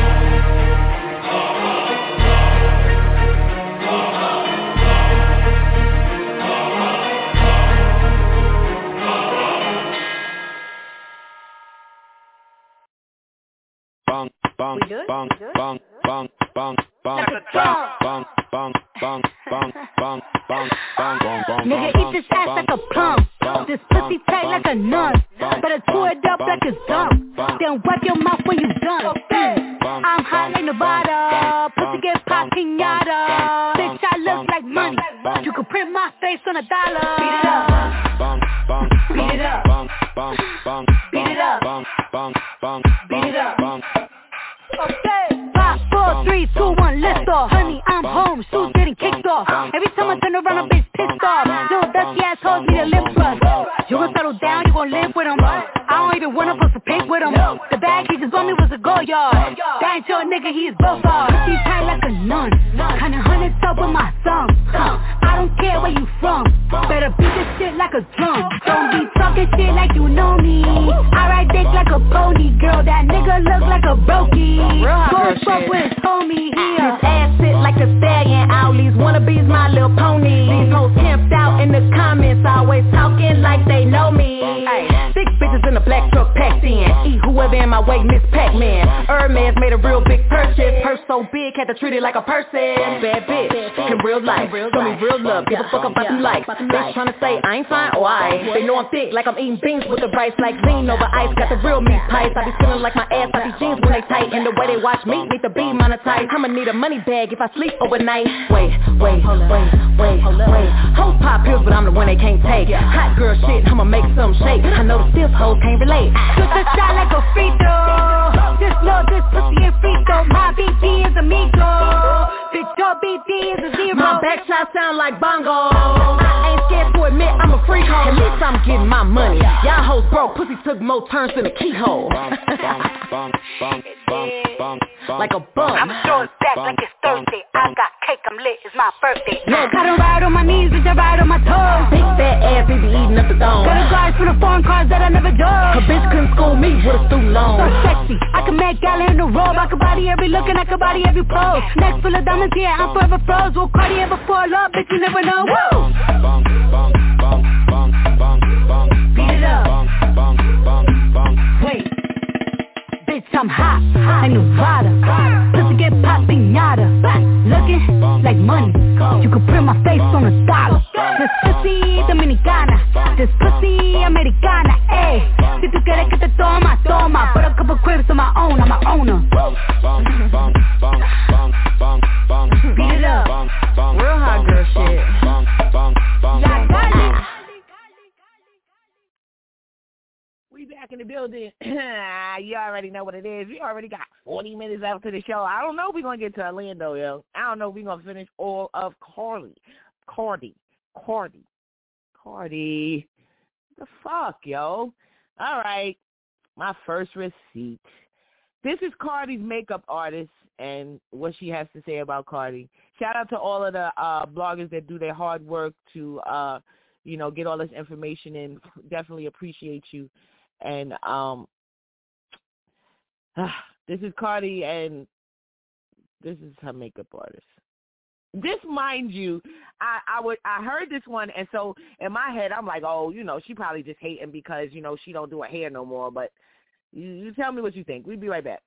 Bang, bang, bang, bang, bang, bang, bang, bang, bang, bang, bang, bang, bang, bang, nigga, eat this ass like a plum. This pussy tight like a nun. Better chew it up like it's gum. Then wipe your mouth when you done. I'm high like Nevada. Pussy get pop pinata. Bitch, I look like money. You can print my face on $1. Beat it up. Beat it up. Beat it up. Beat it up. Okay. 5, 4, 3, 2, 1, lift off. Honey, I'm home, shoes getting kicked off. Every time I turn around, I'm bitch pissed off. Little dusty ass hoes need a lip brush. You gon' settle down, you gon' live with them. I don't even wanna post a pic with him. The bag he just bought me was a go yard. That ain't your nigga, he is both off. Pussy tight like a nun. Kinda hundreds up with my thumb. I don't care where you from. Better beat this shit like a drum. Don't be talking shit like you know me. I ride dick like a pony. Girl, that nigga look like a brokey. Go fuck with his homie. His ass sit like a stallion. Owlies wannabes my little pony. These hoes camped out in the comments, always talking like they know me. 6 bitches in a black truck packed in. Eat whoever in my way, Miss Pac-Man. Hermes made a real big purchase. Purse so big, had to treat it like a person. Bad bitch, in real life. Show me real love, give a fuck about them likes. Bitch tryna say I ain't fine, oh I ain't. They know I'm thick, like I'm eating beans with the rice. Like lean over ice, got the real meat pies. I be feeling like my ass, I be jeans when they tight. And the way they watch me, need to be monetized. I'ma need a money bag if I sleep overnight. Wait. Hoes pop pills, but I'm the one they can't take. Hot girl shit, I'ma make some shake. I know the stiff hoes can't relate. Just a shot like a free throw. Just love this pussy and free throw. My BD is amigo. Bitch, your BD is a zero. My back shot sound like bongo. I ain't scared to admit I'm a freak hoe. At least I'm getting my money. Y'all hoes broke, pussy took more turns than a keyhole. Like a bum. I'm short back like it's Thursday. I got cake, I'm lit, it's my birthday. No, I don't ride on my knees, bitch, I ride on my toes. Big fat ass, baby, eating up the thong. Got a guard for the foreign cars that I never drove. A bitch couldn't school me with a student loan. So sexy, I can make gala in the robe. I can body every look and I can body every pose. Neck full of diamonds, yeah, I'm forever froze. Will Cardi ever fall up, bitch, you never know. Woo! Beat it up. Wait. Bitch, I'm hot, like Nevada. Pussy get pop pinata. Looking like money. You can print my face on a dollar. This pussy dominicana. This pussy americana. Ayy, si tú quieres que te toma, toma. Put a couple cribs of my own, I'm a owner. Beat it up. Real hot girl shit. We back in the building. You already know what it is. We already got 40 minutes after the show. I don't know if we're going to get to Orlando, yo. I don't know if we're going to finish all of Cardi. The fuck, yo? All right. My first receipt. This is Cardi's makeup artist and what she has to say about Cardi. Shout out to all of the bloggers that do their hard work to, get all this information in. Definitely appreciate you. And this is Cardi, and this is her makeup artist. This, mind you, I heard this one, and so in my head I'm like, oh, she probably just hating because she don't do her hair no more. But you tell me what you think. We'll be right back.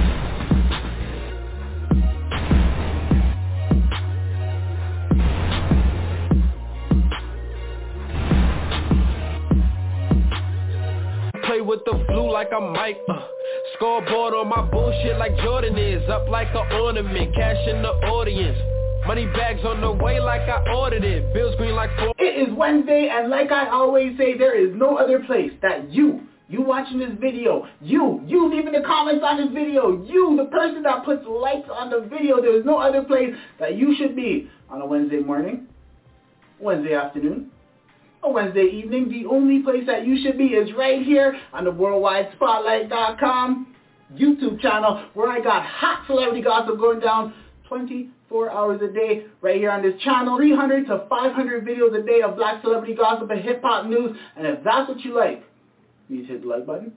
Play with the flu like I'm Mike. Scoreboard on my bullshit like Jordan is. Up like an ornament, cash in the audience. Money bags on the way like I ordered it. Bills green like 4. It is Wednesday, and like I always say, there is no other place that you watching this video, you leaving the comments on this video, you, the person that puts likes on the video, there is no other place that you should be on a Wednesday morning, Wednesday afternoon, a Wednesday evening. The only place that you should be is right here on the WorldwideSpotlight.com YouTube channel, where I got hot celebrity gossip going down 24 hours a day right here on this channel. 300 to 500 videos a day of black celebrity gossip and hip-hop news. And if that's what you like, please hit the like button.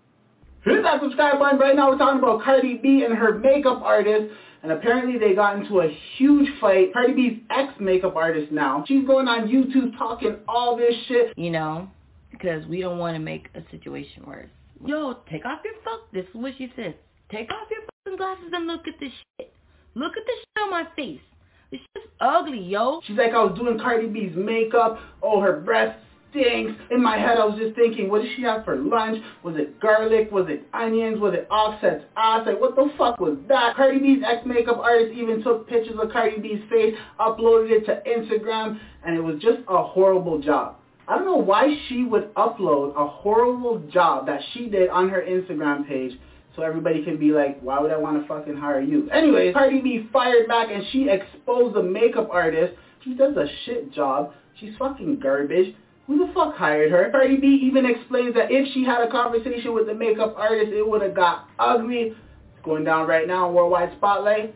Hit that subscribe button. Right now we're talking about Cardi B and her makeup artist. And apparently they got into a huge fight. Cardi B's ex-makeup artist now. She's going on YouTube talking all this shit. Because we don't want to make a situation worse. Yo, take off your this is what she says. Take off your fucking glasses and look at this shit. Look at the shit on my face. This shit's ugly, yo. She's like, I was doing Cardi B's makeup. Oh, her breasts stinks. In my head, I was just thinking, what did she have for lunch? Was it garlic? Was it onions? Was it Offset's ass? Like, what the fuck was that? Cardi B's ex-makeup artist even took pictures of Cardi B's face, uploaded it to Instagram, and it was just a horrible job. I don't know why she would upload a horrible job that she did on her Instagram page so everybody can be like, why would I want to fucking hire you? Anyways, Cardi B fired back and she exposed the makeup artist. She does a shit job. She's fucking garbage. Who the fuck hired her? Cardi B even explains that if she had a conversation with the makeup artist, it would have got ugly. It's going down right now on Worldwide Spotlight.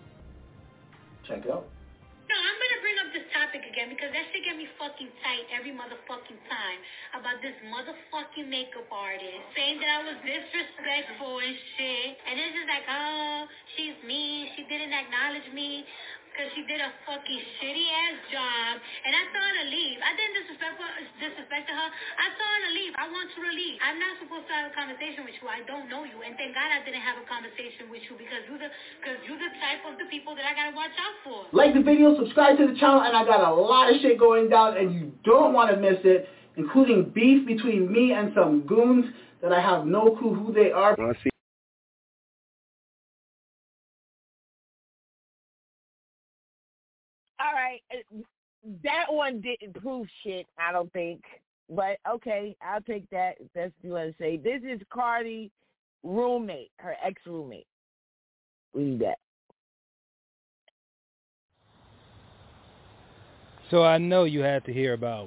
Check it out. No, I'm going to bring up this topic again because that shit get me fucking tight every motherfucking time about this motherfucking makeup artist saying that I was disrespectful and shit. And it's just like, oh, she's mean. She didn't acknowledge me. because she did a fucking shitty-ass job, and I told her to leave. I didn't disrespect her. I told her to leave. I want you to leave. I'm not supposed to have a conversation with you. I don't know you, and thank God I didn't have a conversation with you because you're the type of the people that I gotta watch out for. Like the video, subscribe to the channel, and I got a lot of shit going down, and you don't want to miss it, including beef between me and some goons that I have no clue who they are. All right, that one didn't prove shit, I don't think. But, okay, I'll take that if that's what you want to say. This is Cardi's roommate, her ex-roommate. Read that. So I know you had to hear about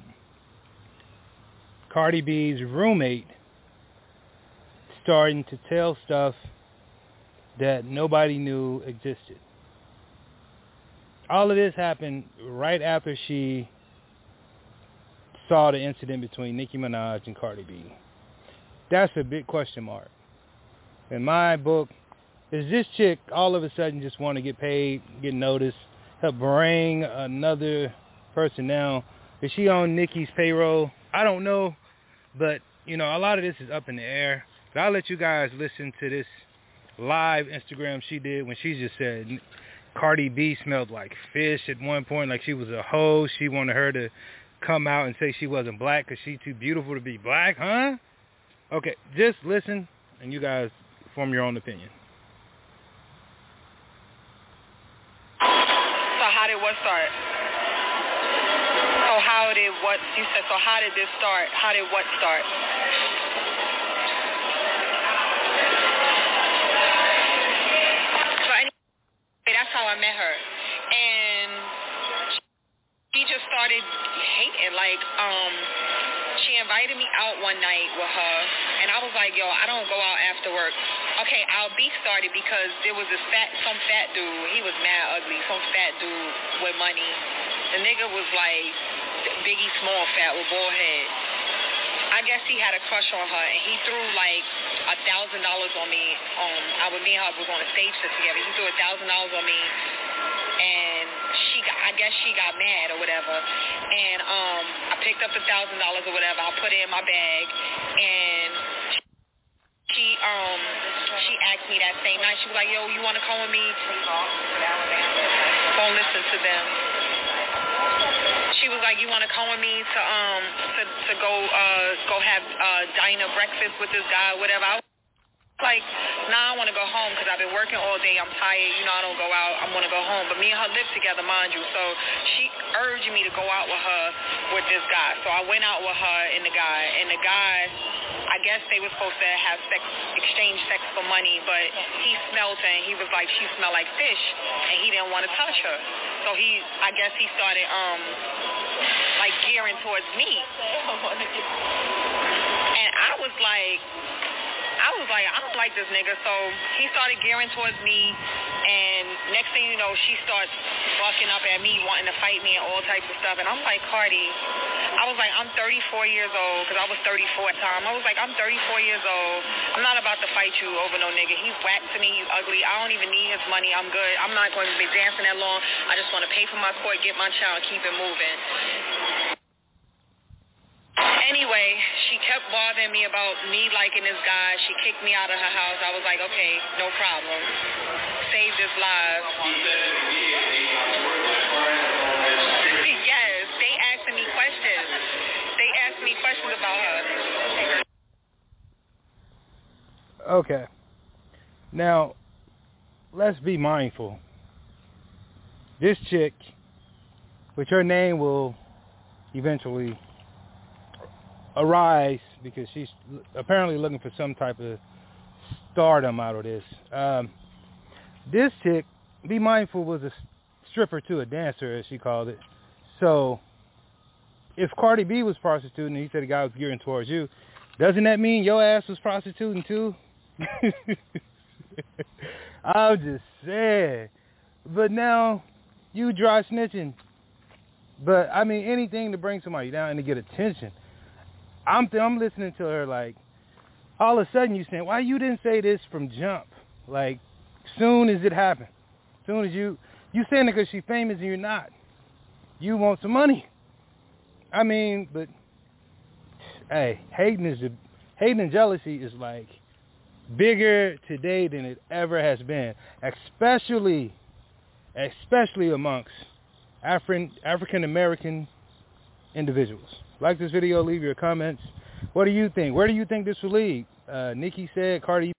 Cardi B's roommate starting to tell stuff that nobody knew existed. All of this happened right after she saw the incident between Nicki Minaj and Cardi B. That's a big question mark. In my book, is this chick all of a sudden just want to get paid, get noticed, help bring another person down? Is she on Nicki's payroll? I don't know, but, you know, a lot of this is up in the air. But I'll let you guys listen to this live Instagram she did when she just said Cardi B smelled like fish at one point, like she was a hoe. She wanted her to come out and say she wasn't black because she's too beautiful to be black, huh? Okay, just listen, and you guys form your own opinion. So how did what start? So how did what, you said, so how did this start? How did what start? So anyway, that's how I met her. And she just started hating, like, she invited me out one night with her, and I was like, yo, I don't go out after work. Okay, our beef started because there was some fat dude, he was mad ugly, some fat dude with money. The nigga was like Biggie Small fat with bald head. I guess he had a crush on her, and he threw like $1,000 on me. Me and her was on a stage set together. He threw $1,000 on me, and I guess she got mad or whatever. And I picked up the $1,000 or whatever. I put it in my bag, and she asked me that same night. She was like, yo, you want to come with me? Go listen to them. She was like, you want to come with me to go have diner breakfast with this guy or whatever? I was like, nah, I want to go home because I've been working all day. I'm tired. You know, I don't go out. I want to go home. But me and her live together, mind you. So she urged me to go out with her with this guy. So I went out with her and the guy. And the guy, I guess they were supposed to have exchange sex for money. But he smelled her and he was like, she smelled like fish. And he didn't want to touch her. So I guess he started, like, gearing towards me. And I was like, I don't like this nigga. So he started gearing towards me, and next thing you know, she starts bucking up at me, wanting to fight me and all types of stuff. And I'm like, Cardi, I was like, I'm 34 years old, because I was 34 at the time. I was like, I'm 34 years old. I'm not about to fight you over no nigga. He's whack to me. He's ugly. I don't even need his money. I'm good. I'm not going to be dancing that long. I just want to pay for my court, get my child, keep it moving. Anyway, she kept bothering me about me liking this guy. She kicked me out of her house. I was like, okay, no problem. Save this live. Yes, they asking me questions. They asked me questions about her. Okay. Now, let's be mindful. This chick, which her name will eventually arise because she's apparently looking for some type of stardom out of this. This chick, be mindful, was a stripper too, a dancer as she called it. So if Cardi B was prostituting and he said the guy was gearing towards you, doesn't that mean your ass was prostituting too? I'm just saying. But now you dry snitching. But I mean anything to bring somebody down and to get attention. I'm listening to her like, all of a sudden you saying, why you didn't say this from jump? Like, soon as it happened. Soon as you You saying it because she's famous and you're not. You want some money. I mean, but hey, hating and jealousy is like bigger today than it ever has been, especially amongst African American individuals. Like this video, leave your comments. What do you think? Where do you think this will lead? Nikki said Cardi.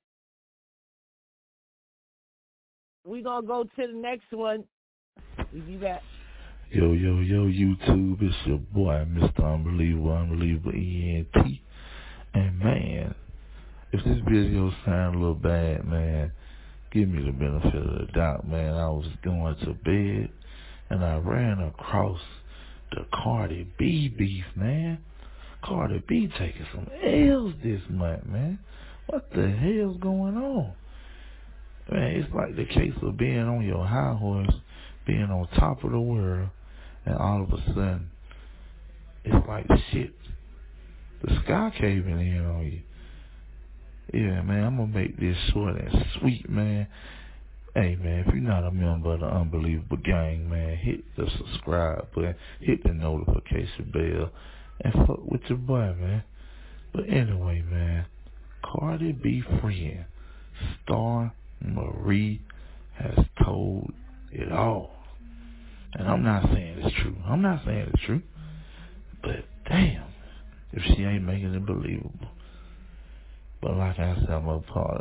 We gonna go to the next one. We be back. Yo, YouTube, it's your boy, Mr. Unbelievable ENT. And man, if this video sound a little bad, man, give me the benefit of the doubt, man. I was going to bed and I ran across the Cardi B beef, man. Cardi B taking some L's this month, man. What the hell's going on? Man, it's like the case of being on your high horse, being on top of the world, and all of a sudden, it's like shit. The sky caving in on you. Yeah, man, I'm going to make this short and sweet, man. Hey, man, if you're not a member of the Unbelievable Gang, man, hit the subscribe button, hit the notification bell, and fuck with your boy, man. But anyway, man, Cardi B friend, Star Marie, has told it all. And I'm not saying it's true. But damn, if she ain't making it believable. But like I said, I'm a part.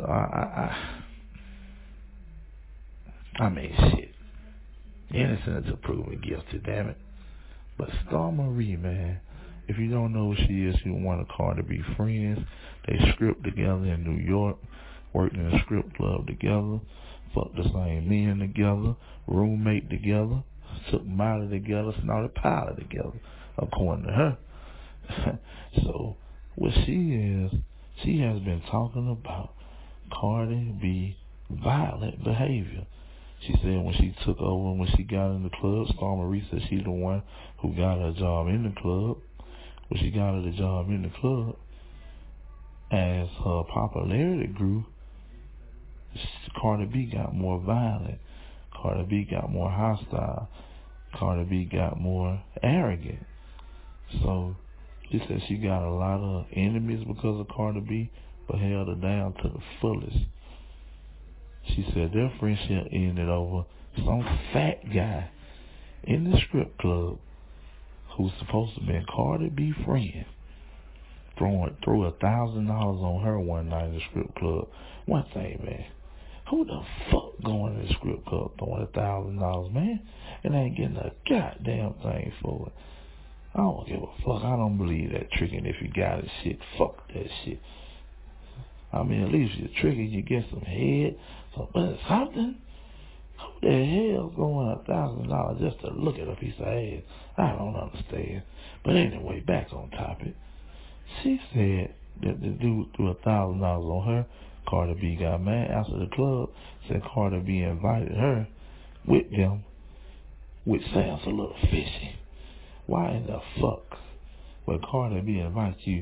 I mean, shit. Innocent until proven guilty, damn it. But Star Marie, man, if you don't know who she is, you want to Cardi B friends. They script together in New York, worked in a script club together, fucked the same men together, roommate together, took Miley together, snorted Pilot together, according to her. So, what she is, she has been talking about Cardi B violent behavior. She said when she took over, when she got in the club, Star Marie said she's the one who got her job in the club. When she got her the job in the club, as her popularity grew, Cardi B got more violent. Cardi B got more hostile. Cardi B got more arrogant. So she said she got a lot of enemies because of Cardi B, but held her down to the fullest. She said their friendship ended over some fat guy in the strip club who's supposed to be Cardi B friend threw $1,000 on her one night in the strip club. One thing, man, who the fuck going to the strip club throwing $1,000, man, and ain't getting a goddamn thing for it? I don't give a fuck. I don't believe that tricking if you got it shit. Fuck that shit. I mean, at least you're tricking, you get some head, but something. Who the hell's going $1,000 just to look at a piece of ass? I don't understand. But anyway, back on topic. She said that the dude threw $1,000 on her. Cardi B got mad after the club, said Cardi B invited her with them, which sounds a little fishy. Why in the fuck would Cardi B invite you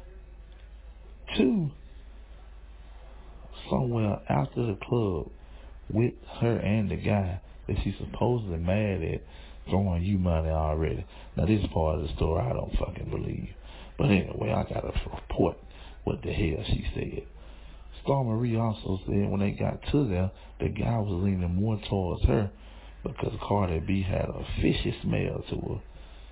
to somewhere after the club with her and the guy that she's supposedly mad at throwing you money already? Now this part of the story I don't fucking believe. But anyway, I gotta report what the hell she said. Star Marie also said when they got to there, the guy was leaning more towards her because Cardi B had a fishy smell to her.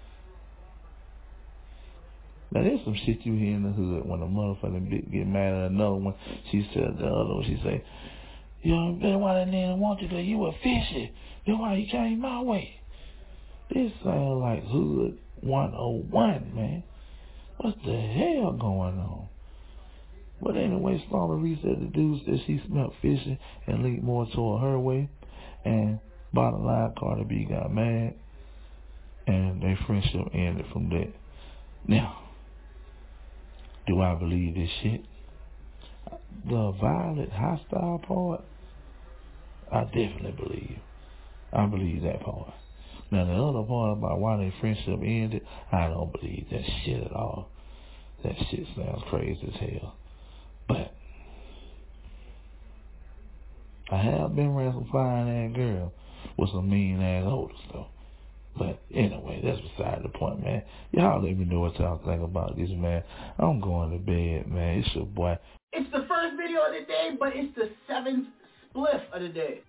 Now there's some shit you hear in the hood when a motherfucking bitch get mad at another one. She said the other one, she say, yo, that's why that nigga want you because you were fishy. That's why he came my way. This sounds like Hood 101, man. What the hell going on? But anyway, Star Marie said the dude said she smelled fishy and leaned more toward her way. And bottom line, Cardi B got mad and their friendship ended from that. Now, do I believe this shit? The violent, hostile part, I definitely believe. I believe that part. Now, the other part about why their friendship ended, I don't believe that shit at all. That shit sounds crazy as hell. But I have been around some fine-ass girl with some mean ass holders though. But anyway, that's beside the point, man. Y'all let me know what y'all think about this, man. I'm going to bed, man. It's your boy. It's the first video of the day, but it's the 7th spliff of the day.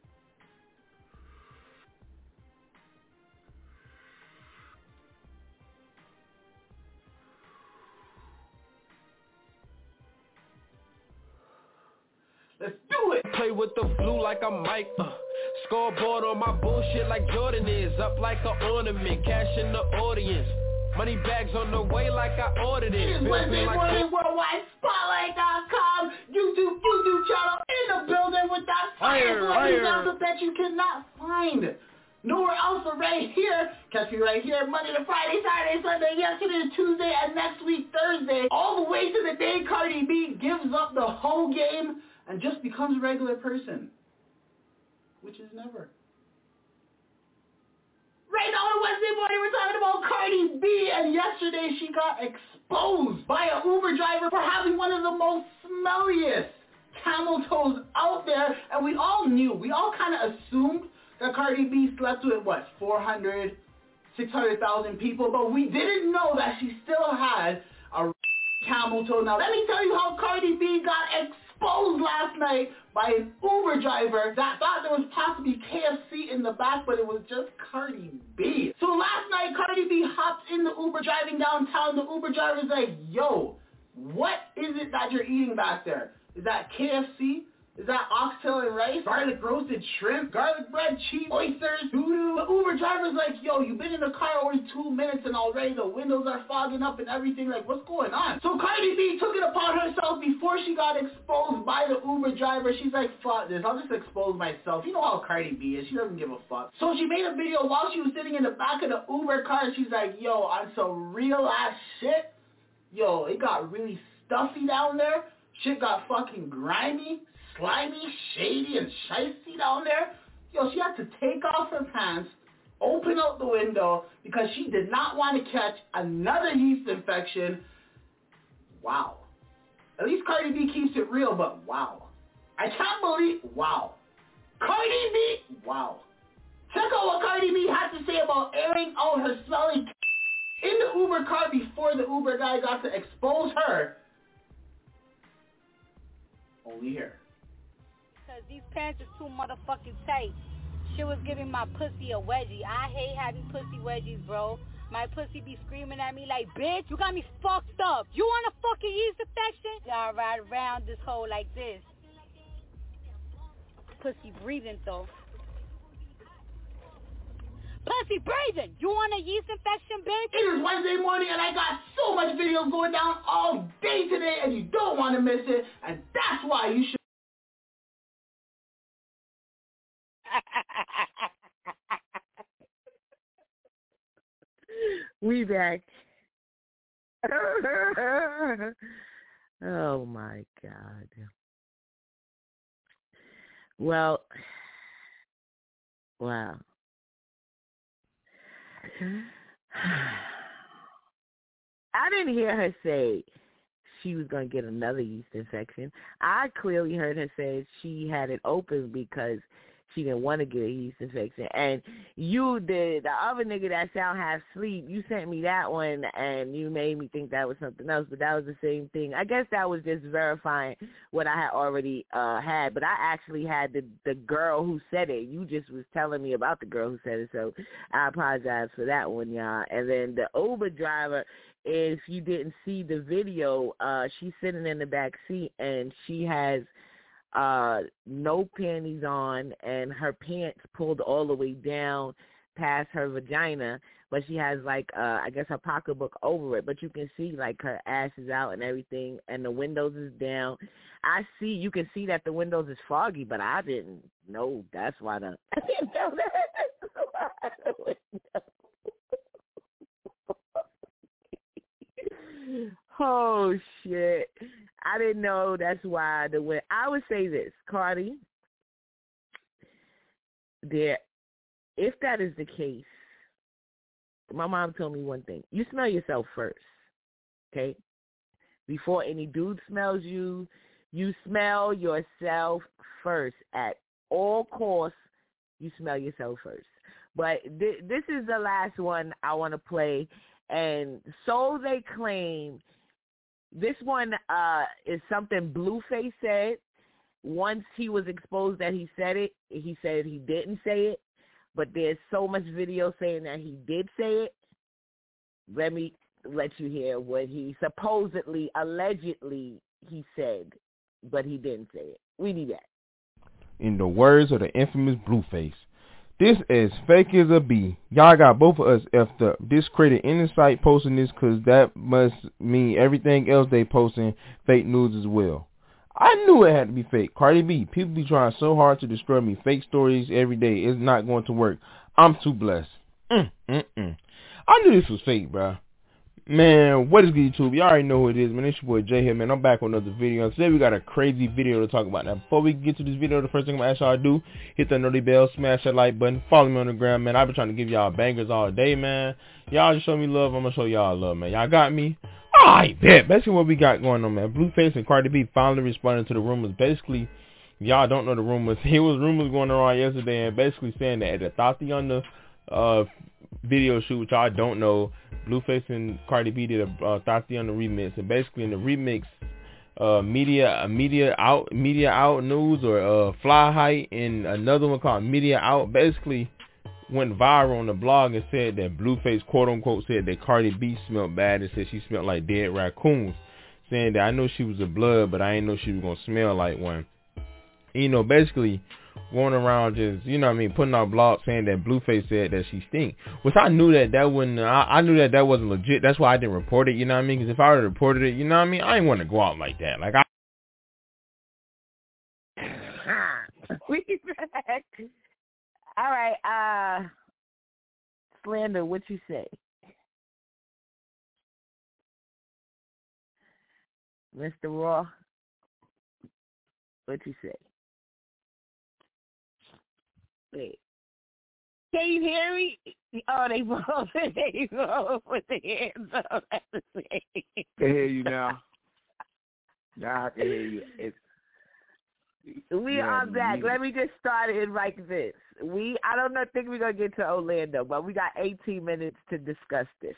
Let's do it. Play with the blue like I'm Mike. Scoreboard on my bullshit like Jordan is. Up like an ornament. Cash in the audience. Money bags on the way like I ordered it. It is Wednesday morning, worldwide spotlight.com. YouTube channel in the building with that fire sound that you cannot find nowhere else but right here. Catch me right here Monday to Friday, Saturday, Sunday, yesterday to Tuesday, and next week Thursday. All the way to the day Cardi B gives up the whole game and just becomes a regular person. Which is never. Right now on Wednesday morning, we're talking about Cardi B, and yesterday she got exposed by an Uber driver for having one of the most smelliest camel toes out there, and we all kind of assumed that Cardi B slept with, 600,000 people, but we didn't know that she still had a camel toe. Now, let me tell you how Cardi B got exposed last night by an Uber driver that thought there was possibly KFC in the back, but it was just Cardi B. So last night, Cardi B hopped in the Uber driving downtown. The Uber driver's like, yo, what is it that you're eating back there? Is that KFC? Is that oxtail and rice? Garlic roasted shrimp? Garlic bread, cheese, oysters, doo-doo? The Uber driver's like, yo, you've been in the car only 2 minutes and already the windows are fogging up and everything. Like, what's going on? So Cardi B took it upon herself before she got exposed by the Uber driver. She's like, fuck this. I'll just expose myself. You know how Cardi B is. She doesn't give a fuck. So she made a video while she was sitting in the back of the Uber car. She's like, yo, on some real ass shit. Yo, it got really stuffy down there. Shit got fucking grimy, slimy, shady, and shicey down there. Yo, she had to take off her pants, open up the window, because she did not want to catch another yeast infection. Wow. At least Cardi B keeps it real, but wow. I can't believe, wow. Cardi B, wow. Check out what Cardi B had to say about airing out her smelly in the Uber car before the Uber guy got to expose her. Only here. Because these pants are too motherfucking tight. Shit was giving my pussy a wedgie. I hate having pussy wedgies, bro. My pussy be screaming at me like, bitch, you got me fucked up. You want a fucking yeast infection? Y'all ride around this hole like this. Pussy breathing, though. Pussy breathing. You want a yeast infection, bitch? It is Wednesday morning, and I got so much videos going down all day today, and you don't want to miss it, and that's why you should. We back. Oh my God. Well, wow. I didn't hear her say she was going to get another yeast infection. I clearly heard her say she had it open because she didn't want to get a yeast infection. And you did, the other nigga that sound half sleep, you sent me that one and you made me think that was something else, but that was the same thing. I guess that was just verifying what I had already had, but I actually had the girl who said it. You just was telling me about the girl who said it, so I apologize for that one, y'all. And then the Uber driver, if you didn't see the video, she's sitting in the back seat and she has no panties on and her pants pulled all the way down past her vagina, but she has like I guess her pocketbook over it, but you can see like her ass is out and everything and the windows is down. You can see that the windows is foggy, but I didn't know that's why I didn't know that. Oh shit. I didn't know that's why I would say this, Cardi, if that is the case, my mom told me one thing. You smell yourself first, okay? Before any dude smells you, you smell yourself first at all costs. You smell yourself first. But this is the last one I want to play. And so they claim this one is something Blueface said. Once he was exposed that he said it, he said he didn't say it. But there's so much video saying that he did say it. Let me let you hear what he supposedly, allegedly, he said, but he didn't say it. We need that. In the words of the infamous Blueface, this as fake as a bee. Y'all got both of us effed up. Discredit any site posting this because that must mean everything else they posting fake news as well. I knew it had to be fake. Cardi B, people be trying so hard to destroy me. Fake stories every day. It's not going to work. I'm too blessed. I knew this was fake, bro. Man, what is good, YouTube? You already know who it is, man. It's your boy Jay here, man. I'm back on another video. And today we got a crazy video to talk about. Now, before we get to this video, the first thing I'm going to ask y'all to do, hit that notification bell, smash that like button, follow me on the ground, man. I've been trying to give y'all bangers all day, man. Y'all just show me love. I'm going to show y'all love, man. Y'all got me? Alright, bet. Basically what we got going on, man. Blueface and Cardi B finally responded to the rumors. Basically, y'all don't know the rumors. It was rumors going around yesterday and basically saying that at the Thotty on the video shoot, which I don't know, Blueface and Cardi B did a Thotty on the remix, and basically in the remix, Media Out News or Fly Height and another one called Media Out basically went viral on the blog and said that Blueface quote unquote said that Cardi B smelled bad and said she smelled like dead raccoons, saying that I know she was a blood but I didn't know she was gonna smell like one. You know, basically going around just, you know what I mean, putting out blogs saying that Blueface said that she stink, which I knew that wouldn't, I knew that wasn't legit. That's why I didn't report it, you know what I mean, because if I would have reported it, you know what I mean, I didn't want to go out like that. Like, We back. All right, Slander, what you say? Mr. Raw, what you say? Wait. Can you hear me? Oh, they both put their hands up at the same. I can hear you now. Now I can hear you. We are back. Let me just start it like this. I don't think we're going to get to Orlando, but we got 18 minutes to discuss this.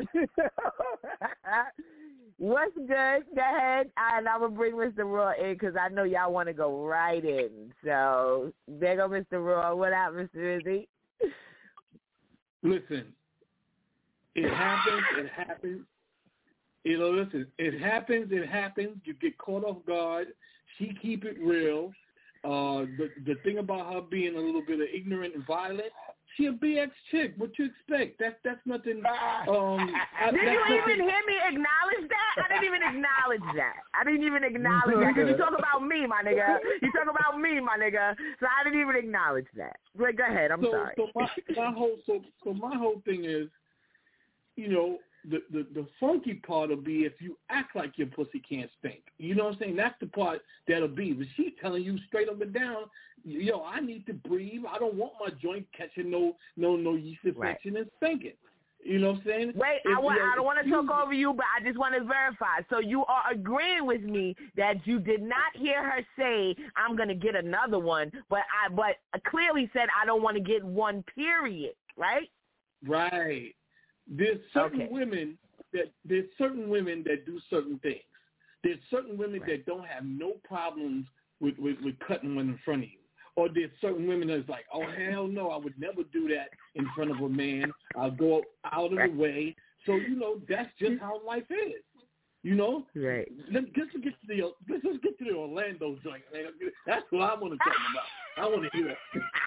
What's good? Go ahead. And I'm going to bring Mr. Raw in because I know y'all want to go right in. So, there go Mr. Raw. What up, Mr. Izzy? Listen, it happens. You know, listen, it happens. You get caught off guard. She keep it real. The thing about her being a little bit of ignorant and violent, she a BX chick. What you expect? That's nothing. Did you even hear me acknowledge that? I didn't even acknowledge that. Because you talk about me, my nigga. So I didn't even acknowledge that. Like, go ahead. I'm sorry. So my whole thing is, you know, the funky part will be if you act like your pussy can't stink. You know what I'm saying? That's the part that'll be. But she's telling you straight up and down, yo, I need to breathe. I don't want my joint catching no yeast infection and stinking. You know what I'm saying? Wait, I don't want to talk over you, but I just want to verify. So you are agreeing with me that you did not hear her say, I'm going to get another one, but clearly said I don't want to get one, period, right? Right. There's certain women that do certain things. There's certain women that don't have no problems with cutting one in front of you. Or there's certain women that's like, oh, hell no, I would never do that in front of a man. I'll go out of the way. So, you know, that's just how life is. You know? Right. Let's just get to the Orlando joint, man. That's what I want to talk about. I want to hear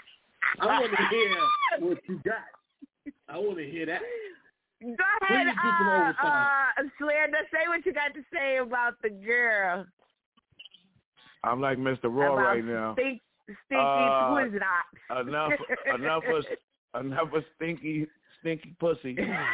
what you got. I want to hear that. Go ahead, Slander, say what you got to say about the girl. I'm like Mr. Raw right now. Stinky Twizzlers. Enough of stinky pussy.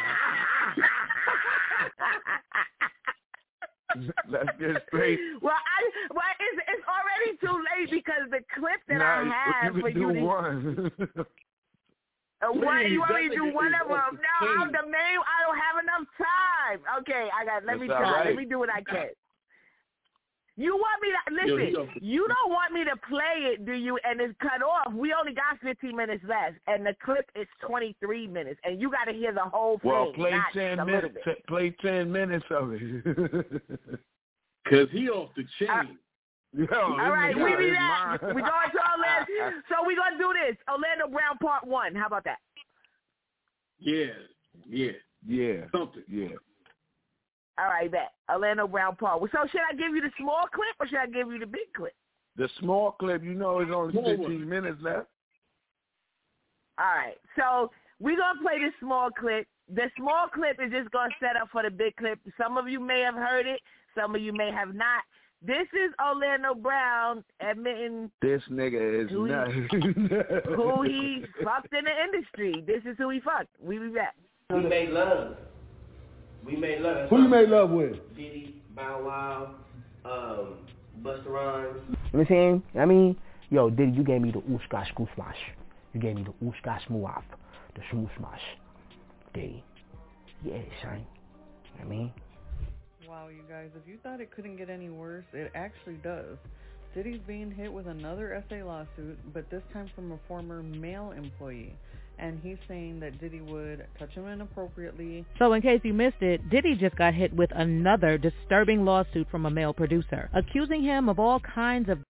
Let's get straight. Well, it's already too late because the clip that I have for you. One. What you want me to do? One of them? No, I'm the main. I don't have enough time. Okay, let me try. Right. Let me do what I can. You want me to listen? You don't want me to play it, do you? And it's cut off. We only got 15 minutes left, and the clip is 23 minutes, and you got to hear the whole thing. Well, play not 10 a minutes. little bit. Play 10 minutes of it. Cause he off the chain. All right, we be back. We going to Orlando. So we gonna do this. Orlando Brown Part 1. How about that? Yeah. Something. Yeah. All right, bet. Orlando Brown Part 1. So should I give you the small clip or should I give you the big clip? The small clip, there's only 15 minutes left. All right. So we're going to play the small clip. The small clip is just going to set up for the big clip. Some of you may have heard it. Some of you may have not. This is Orlando Brown admitting this nigga is who he fucked in the industry. This is who he fucked. We be back. We made love. Who you made love with? Diddy, Bow Wow, Busta Rhymes. You know what I'm saying? I mean, yo, Diddy, you gave me the oosh-gosh goof-smash. You gave me the oosh-gosh move-off. The smooth-smash. Diddy. Yeah, son. You know what I mean? Wow, you guys, if you thought it couldn't get any worse, it actually does. Diddy's being hit with another SA lawsuit, but this time from a former male employee. And he's saying that Diddy would touch him inappropriately. So in case you missed it, Diddy just got hit with another disturbing lawsuit from a male producer, accusing him of all kinds of...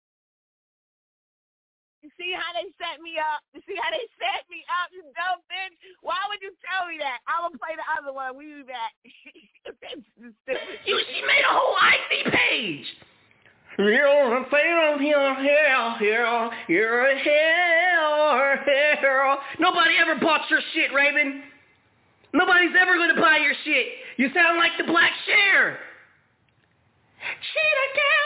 You see how they set me up? You see how they set me up, you dumb bitch? Why would you tell me that? I'm going to play the other one. We be back. She made a whole IC page. Nobody ever bought your shit, Raven. Nobody's ever going to buy your shit. You sound like the Black Cher. Cheetah girl,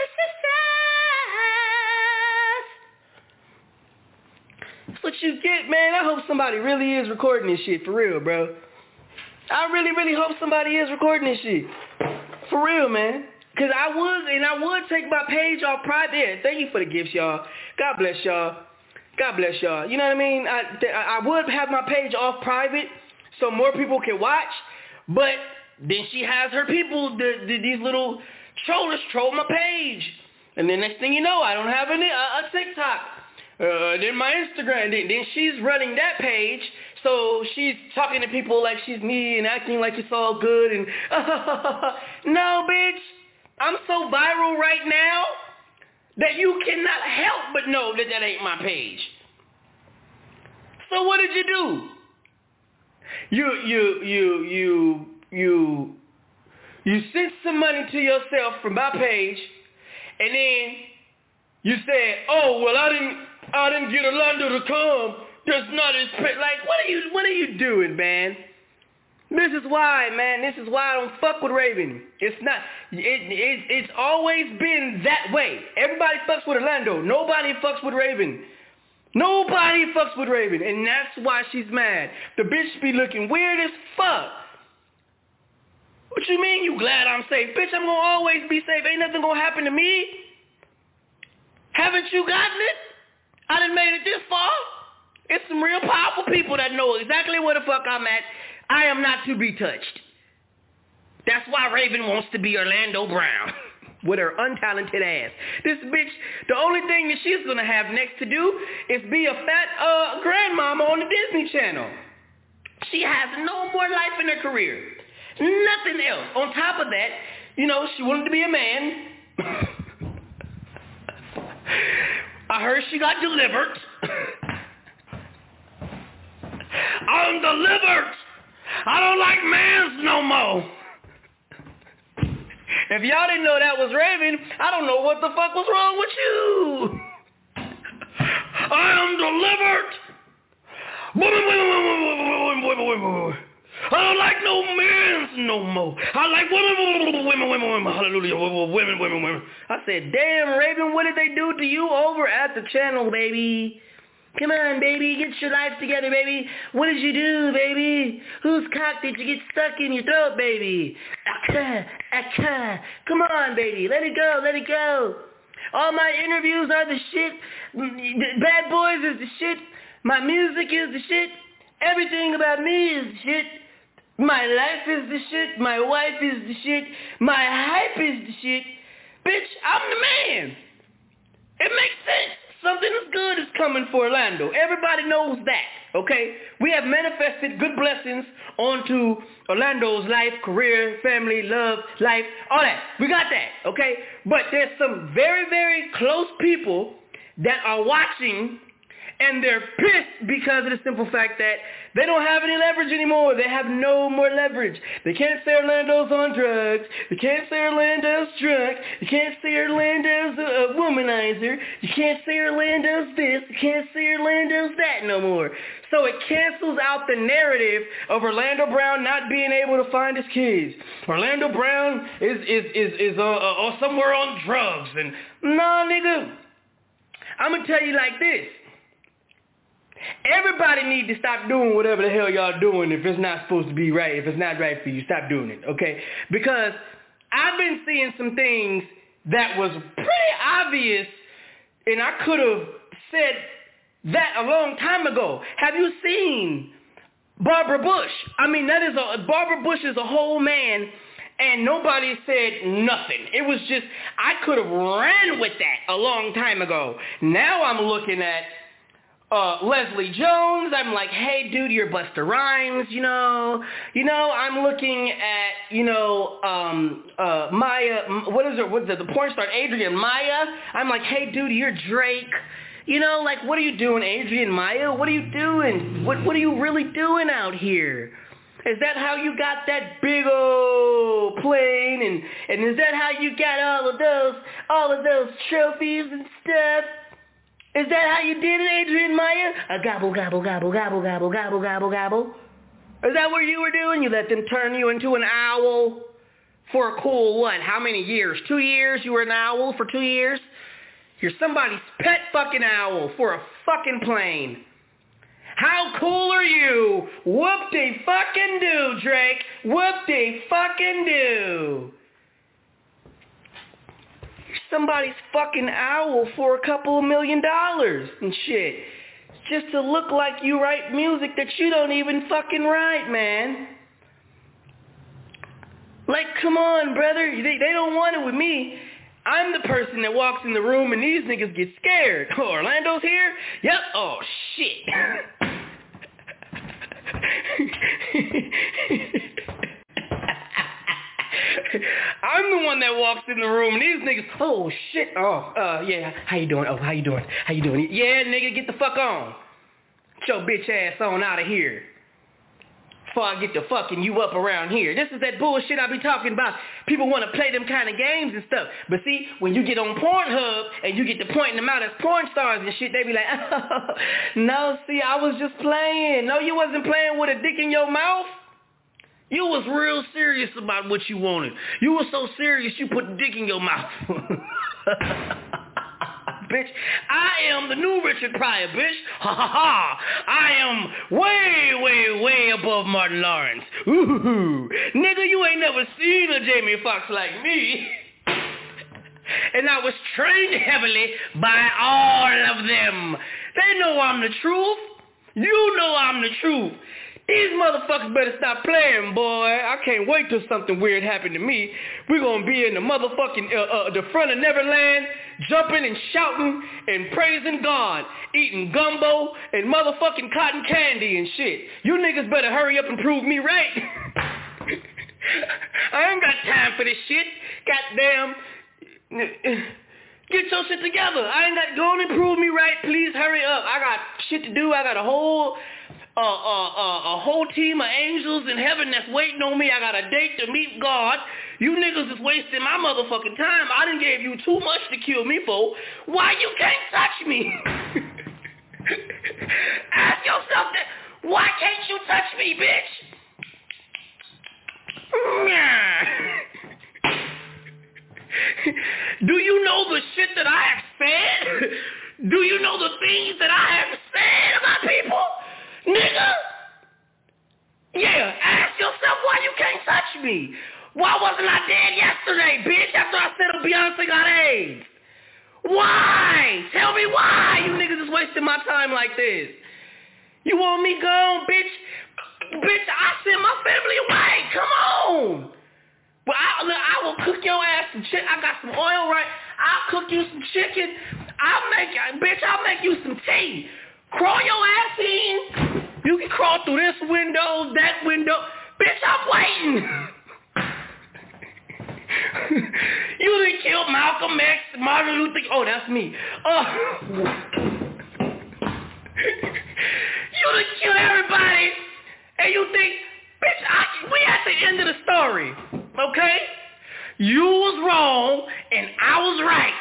sisters. That's what you get, man. I hope somebody really is recording this shit for real, bro. I really, really hope somebody is recording this shit. For real, man. Because I would take my page off private. Yeah, thank you for the gifts, y'all. God bless y'all. God bless y'all. You know what I mean? I would have my page off private so more people can watch. But then she has her people, these little trollers troll my page. And then next thing you know, I don't have a TikTok. Then my Instagram. Then she's running that page. So she's talking to people like she's me and acting like it's all good. And no, bitch. I'm so viral right now that you cannot help but know that that ain't my page. So what did you do? You sent some money to yourself from my page, and then you said, "Oh well, I didn't get Orlando to come. That's not his page." Like, what are you doing, man? This is why, man. This is why I don't fuck with Raven. It's not. It's always been that way. Everybody fucks with Orlando. Nobody fucks with Raven. Nobody fucks with Raven, and that's why she's mad. The bitch be looking weird as fuck. What you mean? You glad I'm safe, bitch? I'm gonna always be safe. Ain't nothing gonna happen to me. Haven't you gotten it? I done made it this far. It's some real powerful people that know exactly where the fuck I'm at. I am not to be touched. That's why Raven wants to be Orlando Brown with her untalented ass. This bitch, the only thing that she's going to have next to do is be a fat grandmama on the Disney Channel. She has no more life in her career. Nothing else. On top of that, she wanted to be a man. I heard she got delivered. I'm delivered. I don't like mans no more. If y'all didn't know that was Raven, I don't know what the fuck was wrong with you. I am delivered. I don't like no mans no more. I like women. Hallelujah. Women. I said, damn, Raven, what did they do to you over at the channel, baby? Come on, baby, get your life together, baby. What did you do, baby? Whose cock did you get stuck in your throat, baby? Come on, baby, let it go. All my interviews are the shit. Bad Boys is the shit. My music is the shit. Everything about me is the shit. My life is the shit. My wife is the shit. My hype is the shit. Bitch, I'm the man. It makes sense. Something good is coming for Orlando. Everybody knows that, okay? We have manifested good blessings onto Orlando's life, career, family, love, life, all that. We got that, okay? But there's some very, very close people that are watching, and they're pissed because of the simple fact that they don't have any leverage anymore. They have no more leverage. They can't say Orlando's on drugs. They can't say Orlando's drunk. You can't say Orlando's a womanizer. You can't say Orlando's this. You can't say Orlando's that no more. So it cancels out the narrative of Orlando Brown not being able to find his kids. Orlando Brown is somewhere on drugs. And nah, nigga, I'm going to tell you like this. Everybody need to stop doing whatever the hell y'all doing if it's not supposed to be right. If it's not right for you, stop doing it, okay? Because I've been seeing some things that was pretty obvious, and I could have said that a long time ago. Have you seen Barbara Bush? I mean, Barbara Bush is a whole man, and nobody said nothing. It was just, I could have ran with that a long time ago. Now I'm looking at Leslie Jones. I'm like, hey, dude, you're Busta Rhymes, you know. I'm looking at, Maya, what's the porn star, Adrian Maya. I'm like, hey, dude, you're Drake. Like, what are you doing, Adrian Maya? What are you doing? What are you really doing out here? Is that how you got that big old plane? And is that how you got all of those trophies and stuff? Is that how you did it, Adrian Maya? A gobble, gobble, gobble, gobble, gobble, gobble, gobble, gobble. Is that what you were doing? You let them turn you into an owl for a cool what? How many years? 2 years? You were an owl for 2 years? You're somebody's pet fucking owl for a fucking plane. How cool are you? Whoop-de-fucking-do, Drake. Whoop-de-fucking-do. Somebody's fucking owl for a couple of $1 million and shit. Just to look like you write music that you don't even fucking write, man. Like, come on, brother. They don't want it with me. I'm the person that walks in the room and these niggas get scared. Oh, Orlando's here? Yep. Oh, shit. I'm the one that walks in the room and these niggas, oh shit, yeah, how you doing? Oh, how you doing? Yeah, nigga, get the fuck on. Get your bitch ass on out of here. Before I get to fucking you up around here. This is that bullshit I be talking about. People want to play them kind of games and stuff. But see, when you get on Pornhub and you get to pointing them out as porn stars and shit, they be like, oh, no, see, I was just playing. No, you wasn't playing with a dick in your mouth. You was real serious about what you wanted. You were so serious you put the dick in your mouth. Bitch, I am the new Richard Pryor, bitch. Ha ha ha. I am way, way, way above Martin Lawrence. Ooh, nigga, you ain't never seen a Jamie Foxx like me. And I was trained heavily by all of them. They know I'm the truth. You know I'm the truth. These motherfuckers better stop playing, boy. I can't wait till something weird happen to me. We're going to be in the motherfucking, the front of Neverland, jumping and shouting and praising God, eating gumbo and motherfucking cotton candy and shit. You niggas better hurry up and prove me right. I ain't got time for this shit. Goddamn. Get your shit together. I ain't got, go on and prove me right. Please hurry up. I got shit to do. I got a whole team of angels in heaven that's waiting on me. I got a date to meet God. You niggas is wasting my motherfucking time. I done gave you too much to kill me for. Why you can't touch me? Ask yourself that. Why can't you touch me, bitch? Do you know the shit that I have said? Do you know the things that I have said about people? Nigga! Yeah, ask yourself why you can't touch me. Why wasn't I dead yesterday, bitch, after I said Beyonce got AIDS? Why? Tell me why you niggas is wasting my time like this. You want me gone, bitch? Bitch, I sent my family away. Come on. But I will cook your ass some chicken. I got some oil right. I'll cook you some chicken. I'll make you some tea. Crawl your ass in. You can crawl through this window, that window. Bitch, I'm waiting. You done killed Malcolm X, Martin Luther King. Oh, that's me. You done killed everybody. And you think, bitch, we at the end of the story. Okay? You was wrong, and I was right.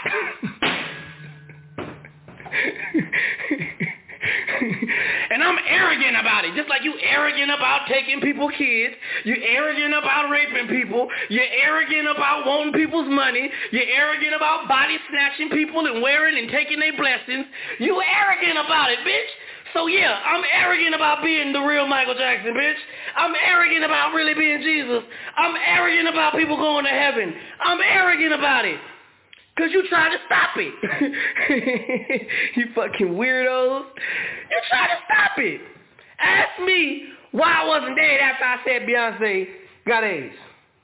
And I'm arrogant about it, just like you arrogant about taking people's kids. You're arrogant about raping people. You're arrogant about wanting people's money. You're arrogant about body snatching people and wearing and taking their blessings. You arrogant about it, bitch. So yeah, I'm arrogant about being the real Michael Jackson, bitch. I'm arrogant about really being Jesus. I'm arrogant about people going to heaven. I'm arrogant about it. Because you trying to stop it. You fucking weirdos. You trying to stop it. Ask me why I wasn't dead after I said Beyonce got AIDS.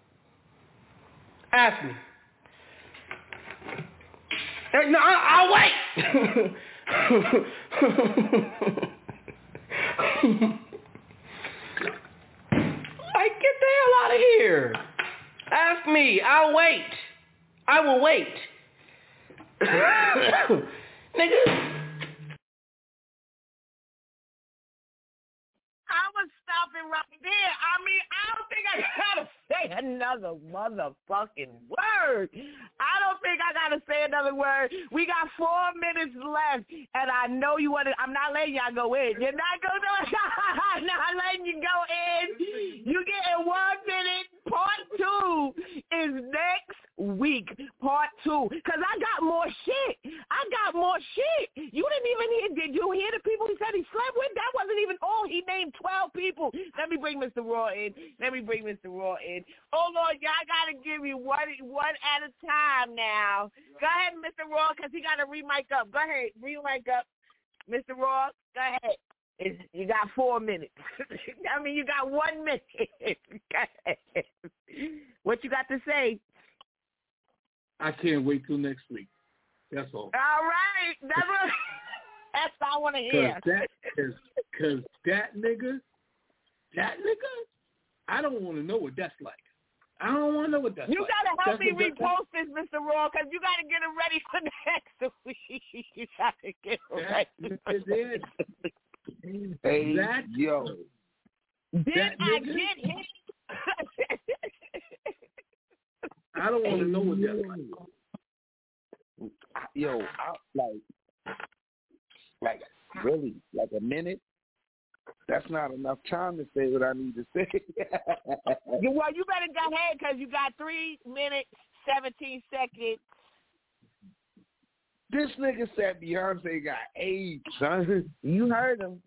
Ask me. No, I'll wait. Like, get the hell out of here. Ask me. I'll wait. I will wait. Nigga. I was stopping right there. I mean, I don't think I gotta say another motherfucking word. I don't think I gotta say another word. We got 4 minutes left, and I know you want to. I'm not letting y'all go in. You're not going to. I'm not letting you go in. You get in 1 minute. Part 2 is next week. Part 2, because I got more shit. You didn't even hear. Did you hear the people he said he slept with? That wasn't even all. He named 12 people. Let me bring Mr. Raw in. Hold on, y'all gotta give me one at a time now. Go ahead, Mr. Raw, because he gotta re-mic up. Go ahead, re-mic up. Mr. Raw, go ahead. You got 4 minutes. I mean, you got 1 minute. What you got to say? I can't wait till next week. That's all. All right. That's what I want to hear. Because that nigga, I don't want to know what that's like. I don't want to know what that's like. You got to help me repost this, Mr. Raw, because you got to get it ready for next week. You got to get it ready. Hey, yo. Did I get him? I don't want to know what that's like. Yo, like really, like a minute? That's not enough time to say what I need to say. Well, you better go ahead because you got 3 minutes, 17 seconds. This nigga said Beyonce got AIDS, son. You heard him.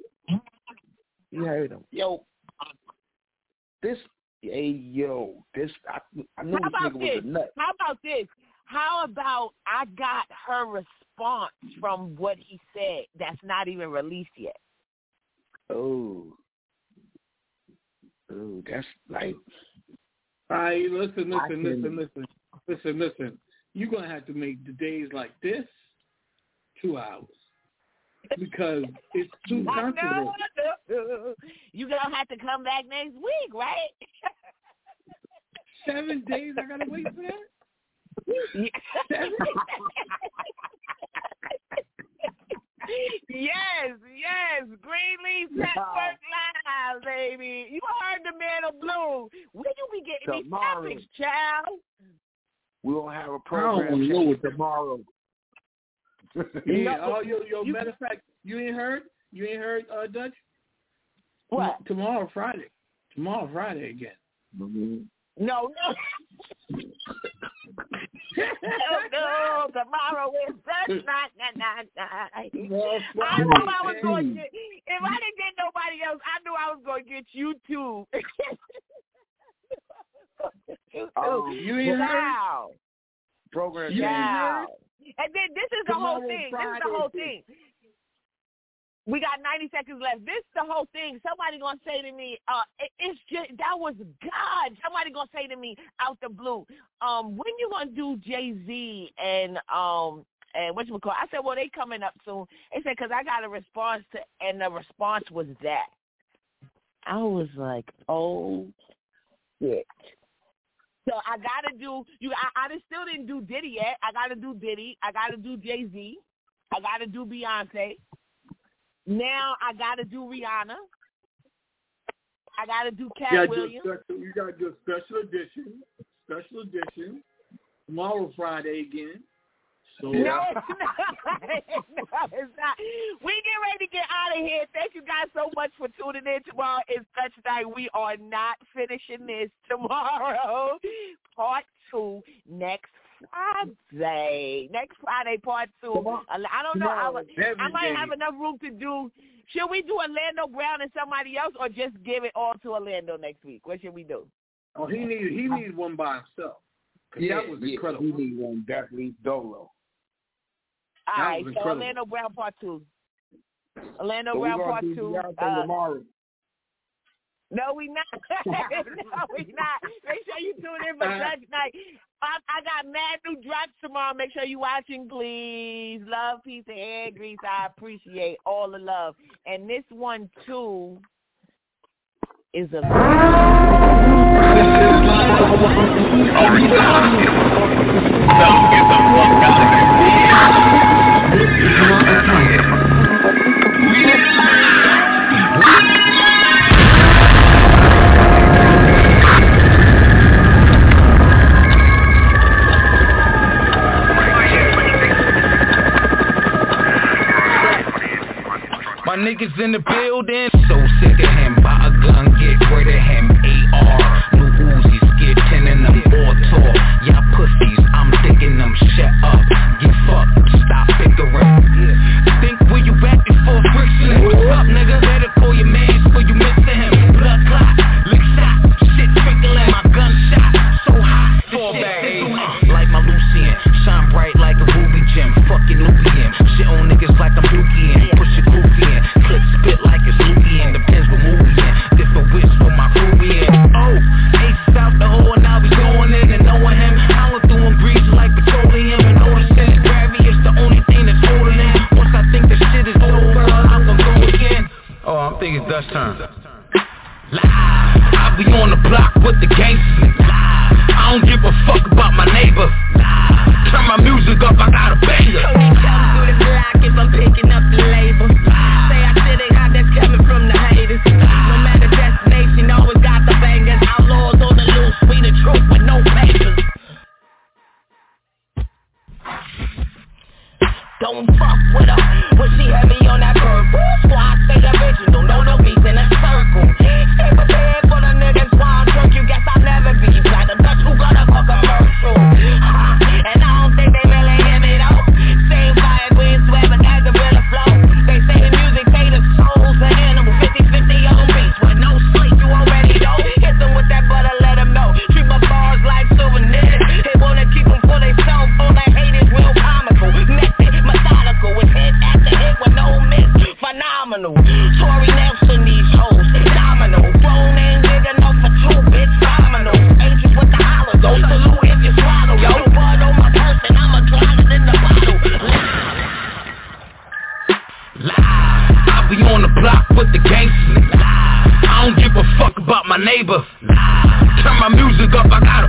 Yo, this, I knew this nigga was a nut. How about this? How about I got her response from what he said that's not even released yet? Oh, that's like... All right, listen. You're going to have to make the days like this 2 hours. Because it's too controversial. You're going to have to come back next week, right? 7 days I got to wait for that? 7? Yes. Greenleaf Network Live, baby. You heard the man of blue. Where do we get these topics, child? We don't have a program tomorrow. Yeah, matter of fact, you ain't heard, Dutch? What? Tomorrow, Friday again. Mm-hmm. No. No, tomorrow is Dutch night. I knew I was going to get, if I didn't get nobody else, I knew I was going to get you too. You ain't heard? Program. Yeah. And then this is the whole thing. We got 90 seconds left. This the whole thing. Somebody gonna say to me, it's just that was God. Somebody gonna say to me out the blue, when you gonna do Jay-Z and whatchamacallit? I said, well, they coming up soon. They said, because I got a response to, and the response was that. I was like, oh shit. So I gotta do I still didn't do Diddy yet. I gotta do Diddy. I gotta do Jay-Z. I gotta do Beyonce. Now I gotta do Rihanna. I gotta do Cat Williams. You gotta do a special edition. Tomorrow, Friday again. So no, it's not. No, it's not. We get ready to get out of here. Thank you guys so much for tuning in. Tomorrow is Touch Night. We are not finishing this tomorrow. Part 2 next Friday. Next Friday, part 2. I don't know. I might have enough room to do. Should we do Orlando Brown and somebody else, or just give it all to Orlando next week? What should we do? Oh, he needs one by himself. That was incredible. He needs one definitely solo. All right, so Orlando Brown part 2. Orlando Brown part 2. Tomorrow. No, we not. No, we not. Make sure you tune in for Touch Night. I got mad new drops tomorrow. Make sure you watching, please. Love, peace, and hair grease. I appreciate all the love. And this one, too, is a... My niggas in the building, so sick of him. Buy a gun, get rid of him. AR, new Uzis, get 10 in them all tour. Y'all pussies, I'm thinking them. Shut up, get fucked, stop bickering. Think where you at before friction. What's up, nigga? Better call your man before you missing him. Blood clot, lick shot, shit trickling. My gunshot, so hot, fall back. Like my Lucian, shine bright like a ruby gem. Fucking Nubian, shit on niggas like I'm Nubian. Push your goofy in. Clip spit like it's Ruby, depends what movie in. Different wish for my Ruby in. Oh, aces out the hole and now we going in and knowing him. Howling through him, grease like petroleum. And noticing that gravity is the only thing that's holding in. Once I think the shit is over, I'm gonna go again. Oh, I'm thinking it's Dutch turn. Live, I be on the block with the gangsters. Live, I don't give a fuck about my neighbor. Live, turn my music up, I got a banger. Tony come through the block if I'm picking up the label. Say I shit ain't hot, that's coming from the haters. No matter destination, always got the bangers. Outlaws on the loose, we the truth with no papers. Don't fuck with her, when she had me on that purple. Squad stay original, no beats in a circle. Stay prepared for the niggas wild drunk, you guess I'll never be like a Dutch who got a commercial. And I don't think they really hear me though. Same fire, green sweat, but guys are real flow. They say the music, say the soul's an animal. 50-50 on beats with no sleep, you already know. Hit them with that butter, let them know. Treat my bars like souvenirs. They wanna keep them for they self, all that hate is real comical. Method, methodical, with hit after hit with no miss. Phenomenal. Tory Nelson, these hoes, domino. Grown ain't big enough for two, bitch, phenomenal. Angels with the hollow, don't salute if you swallow. Yo, blood on my person, I'ma drown it in the bottle. Live, I be on the block with the gangsters. Live, I don't give a fuck about my neighbor. Live, turn my music up, I got